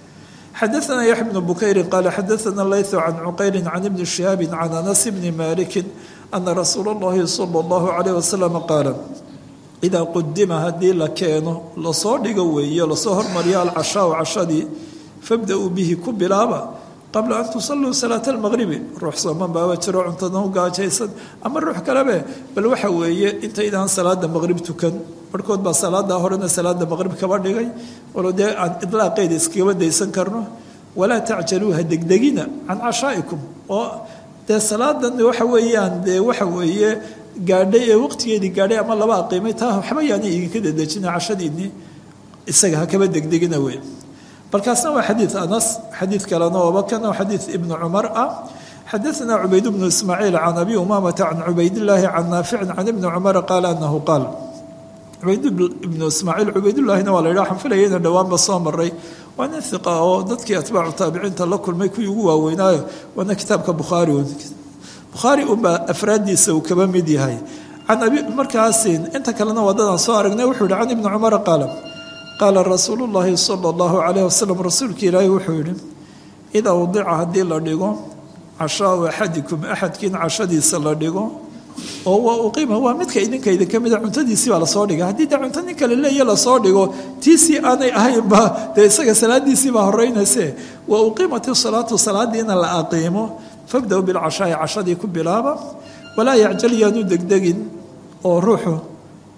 xadaanaa yaxya bnu bukayrin qaala xadaana laythu can cuqayrin can ibni shihaabin can anas bni maalikin ana rasuula allahi sala allahu calayh wasalam qaala idaa qudima haddii la keeno lasoo dhigo weeye lasoo hormariyo alcashaau cashadii fabda-uu bihi ku bilaaba qabla an tusalluu salaata almaqribi ruux sooman baaba jiro cuntadan u gaajaysan ama ruux kalebe bal waxa weeye intaydaan salaada maqrib tukan barhkood baa salaada horena salaada maqrib kaba dhigay walo dee aan idlaaqeeda iskagaba daysan karno walaa tacjaluuha degdegina can cashaa'ikum oo dee salaadan waxa weeyaan dee waxa weeye gaadhay ee waqtigeedii gaadhay ama laba aqiimay taa waxba yaani idinka dedejina cashadiinii isaga ha kaba degdegina wey balkaasna waa xadiid anas xadiid kalena ooba kana xadiid ibnu cumar ah xadaanaa cubayd bnu ismaaciil can abi umaamata can cubaydillaahi can naaficin can ibni cumara qaala anahu qaal cubayd ibnu ismaaciil cubaydullaahina waa la yidhaha waxaan filaya ina dhowaanba soo maray waa nin hiqa oo dadkii atbaacu taabiciinta la kulmay kuwii ugu waaweynaayo waana kitaabka bukhaari bukhaari unbaa afraaddiisa uu kaba mid yahay can abi markaasi inta kalena wadadaan soo aragnay wuxuu yihi can ibni cumara qaala rasuulu llaahi sala allahu calayh wasalam rasuulka ilaahi wuxuu yihi idaa wadica haddii la dhigo cashaau axadikum axadkiin cashadiisa la dhigo oo waa uqiima waa midka idinkayda ka mida cuntadiisii baa lasoo dhiga haddii dee cunto nin kale leeya lasoo dhigo tiisii aanay ahaynba dee isaga salaadiisii baa horeynayse wa uqiimati salaatu salaadiina la aqiimo fabda-u bilcashaa'i cashadii ku bilaaba walaa yacjal yaanu degdegin oo ruuxu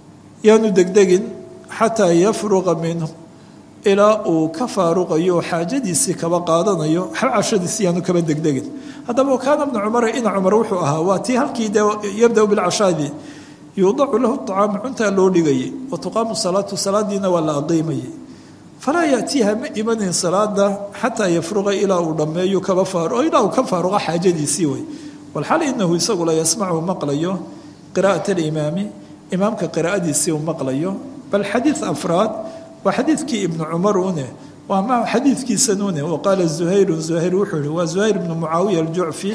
yaanu degdegin xataa yafruqa minhu ilaa uu ka faaruqayo xaajadiisii kaba qaadanayo cashadiisi yaanu kaba degdegin haddaba kaana ibnu cumar ina cumar wuxuu ahaa waa tii halkii de yabda bilcashaadi yuudacu lahu طacaamu cuntaa loo dhigayay wa tuqaamu salaatu salaadiina waa la aqiimayay falaa yaatiiha ma imanin salaada xataa yafruqa ilaa uu dhammeeyo ilaa uu ka faaruqa xaajadiisii way walxal inahu isagu la yasmacu maqlayo qiraa'at alimaami imaamka qiraa'adiisii uu maqlayo bal xadiid afraad waa xadiidkii ibnu cumar une waa ma xadiidkiisanune waqaala zuhayru zuhayr wuxuu yihi waa zuhayr ibnu mucaawiya aljucfi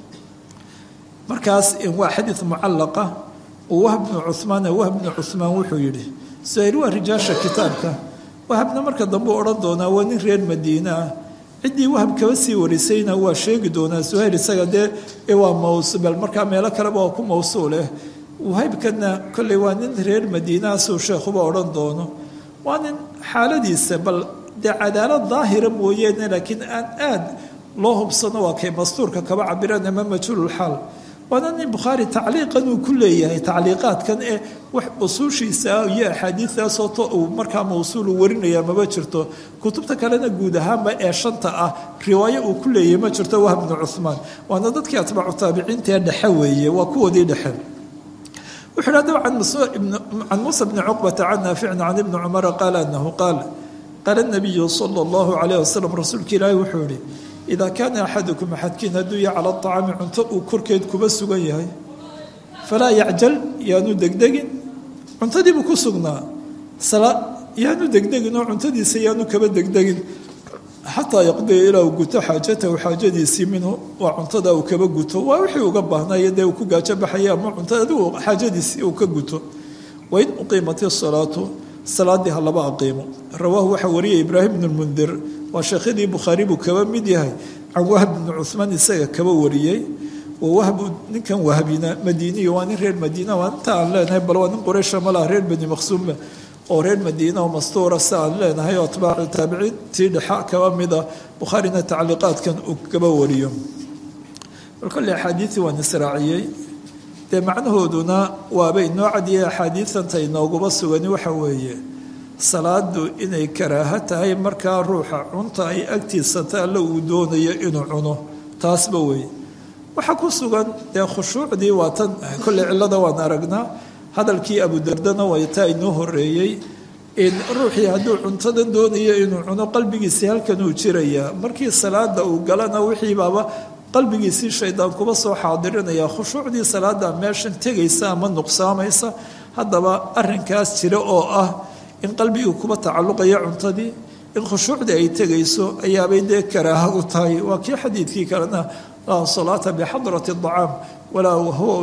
markaas waa xadiid mucallaqa wahb bnu cuhmaan wahb bnu cuhmaan wuxuu yihi zuhayr waa rijaasha kitaabka wahabna marka dambe u odhan doonaa waa nin reer madiine ah ciddii wahab kaba sii warisayna waa sheegi doonaa zuhayr isaga dee waa bal markaa meelo kaleba waa ku mawsuuleh wahaybkana kolley waa nin reer madiinaha suu sheekhuba odhan doono waa nin xaaladiisa bal dee cadaalad daahira mooyeene laakiin aan aad loo hubsano waa kay mastuurka kaba cabiraan ama majhuululxaal waana nin bukhaari tacliiqan uu ku leeyahay tacliiqaadkan ee wax usuushiisa iyo axaadiistaasoo to uu markaa mawsuulu warinaya maba jirto kutubta kalena guud ahaanba ee shanta ah riwaayo uu ku leeyahay ma jirto wahb bnu cuhmaan waana dadkii atbaacu taabiciintaee dhexe weeye waa kuwoodii dhexe wuxuu hi adaba can muusa bni cuqbata can naaficin can ibni cumara qaala anahu qaal qaala nabiyu sala allahu calayh wasalam rasuulka ilaahi wuxuu yihi idaa kaana axadukum axadkiin hadduu ya cala aطacaami cunto uu korkeed kuba sugan yahay falaa yacjal yaanu degdegin cuntadiibuu ku sugnaa yaanu degdegin oo cuntadiisa yaanu kaba degdegin xataa yaqdiya ilaa uu guto xaajatahu xaajadiisii minhu waa cuntada uu kaba guto waa wixii uga baahnaya dee uu ku gaajo baxaya ama cuntada adigu xaajadiisii uu ka guto wain uqiimat isalaatu salaadii ha laba aqiimo rawaahu waxaa wariyay ibraahim bnu lmundir waa sheekhadii bukhaari buu kaba mid yahay can wahb bnu cuhmaan isaga kaba wariyey wahbu ninkan wahbina madiiniya waa nin reer madiina waa inta aan leenahay bal waa nin quraysha malaha reer bani maqsuumba oo reer madiina oo mastuura si aan leenahay oo atbaacu taabiciintii dhexa kaba mida bukhaarina tacliiqaadkan uu kaba wariyo bal kolley axaadiidii waan israaciyey dee macnahooduna waaba inoo cadiyay axaadiidanta inooguba sugani waxa weeye salaadu inay karaaho tahay markaa ruuxa cunta ay agtiisa taalla uu doonayo inuu cuno taasba weeye waxaa ku sugan dee khushuucdii waa tan kolley cillada waan aragnaa hadalkii abudardana way taa inoo horeeyey in ruuxii hadduu cuntadan doonayo inuu cuno qalbigiisii halkan uu jirayaa markii salaada uu galana wixii baaba qalbigiisii shaydaan kuba soo xaadirinaya khushuucdii salaada meeshan tegaysa ama nuqsaamaysa haddaba arinkaas jira oo ah in qalbigu kuba tacalluqaya cuntadii in khushuucdii ay tegayso ayaabay dee karaaha u tahay waa kii xadiidkii kalena laa salaata bixadrati acaam walaa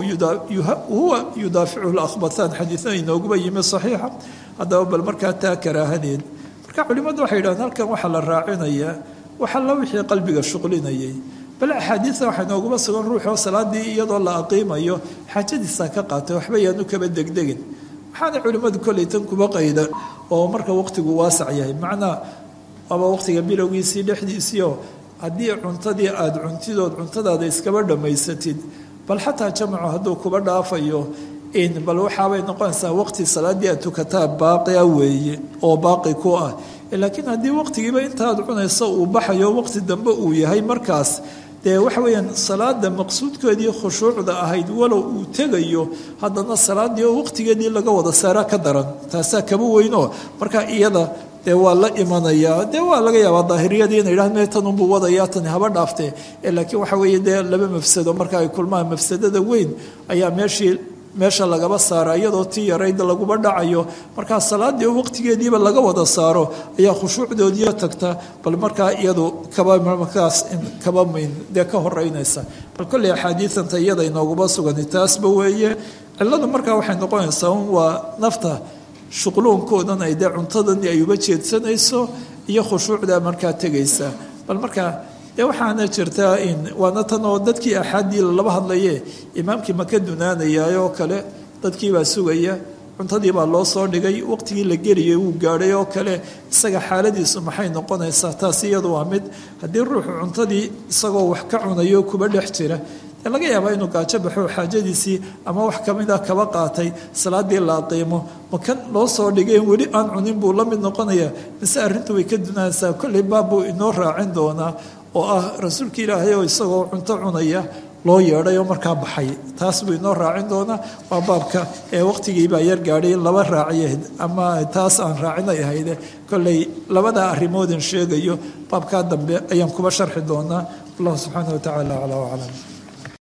huwa yudaaficuhu akhbataan xadiidan inooguba yimi saxiixa haddaba bal markaa taa karaahadeed marka culimmadu waxay yidhahdeen halkan waxaa la raacinayaa waxa la wixii qalbiga shuqlinayay bal axaadiida waxaa inooguma sugan ruuxoo salaadii iyadoo la aqiimayo xaajadiisa ka qaatay waxba yaanu kaba degdegin waxaana culimmadu kolley tan kuba qayda oo marka waqtigu waasac yahay macnaa aba waqtiga bilowgiisii dhexdiisiio haddii cuntadii aada cuntidood cuntadaada iskaba dhammaysatid bal xataa jamacu hadduu kuba dhaafayo in bal waxaabay noqonaysaa waqti salaadii aad tukataa baaqia weeye oo baaqi ku ah laakiin haddii waqtigiiba intaad cunayso uu baxayo waqti dambe uu yahay markaas dee waxa weeyaan salaada maqsuudkeedii khushuucda ahayd walow uu tegayo haddana salaadii oo waqtigeedii laga wada saaraa ka daran taasaa kaba weynoo markaa iyada dee waa la imanayaa dee waa laga yaabaa daahiriyadii ina yidhahd mee tanunbuu wadayaa tani haba dhaaftee laakiin waxa weeye dee laba mafsado marka ay kulmaan mafsadada weyn ayaa meesha lagaba saara iyadoo tii yarayda laguba dhacayo markaa salaadii oo waqtigeediiba laga wada saaro ayaa khushuucdoodiiba tagta bal markaa iyadu markaas kaba dee ka horeynaysa bal kolley axaadiidanta iyada inooguba sugani taasba weeye cilladu markaa waxay noqonaysaa un waa nafta shuqluunkoodan ay dee cuntadani ay uba jeedsanayso iyo khushuucda markaa tegaysa bal markaa dee waxaana jirtaa in waana tan oo dadkii axaadii laba hadlaye imaamkii maka dunaanayay oo kale dadkiibaa sugaya cuntadii baa loo soo dhigay waqtigii la geliyay wuu gaadhay oo kale isaga xaaladiisu maxay noqonaysaa taas iyadu waa mid haddii ruuxu cuntadii isagoo wax ka cunayo kuba dhex jira laga yaabaa inuu gaajo baxo xaajadiisii ama wax kamida kaba qaatay salaadii la aqiimo makan loo soo dhigay weli aan cunin buu la mid noqonaya mise arrintu way ka dunaanaysaa kolley baabbuu inoo raacin doonaa oo ah rasuulka ilaahay oo isagoo cunto cunaya loo yeedhay oo markaa baxay taas buu inoo raacin doonaa waa baabka waqtigiibaa yar gaadhay laba raaciyahayd ama taas aan raacinay ahayde kolley labada arrimoodan sheegayo baabkaa dambe ayaan kuba sharxi doonaa wallahu subxaana wa tacaala aclaa waclam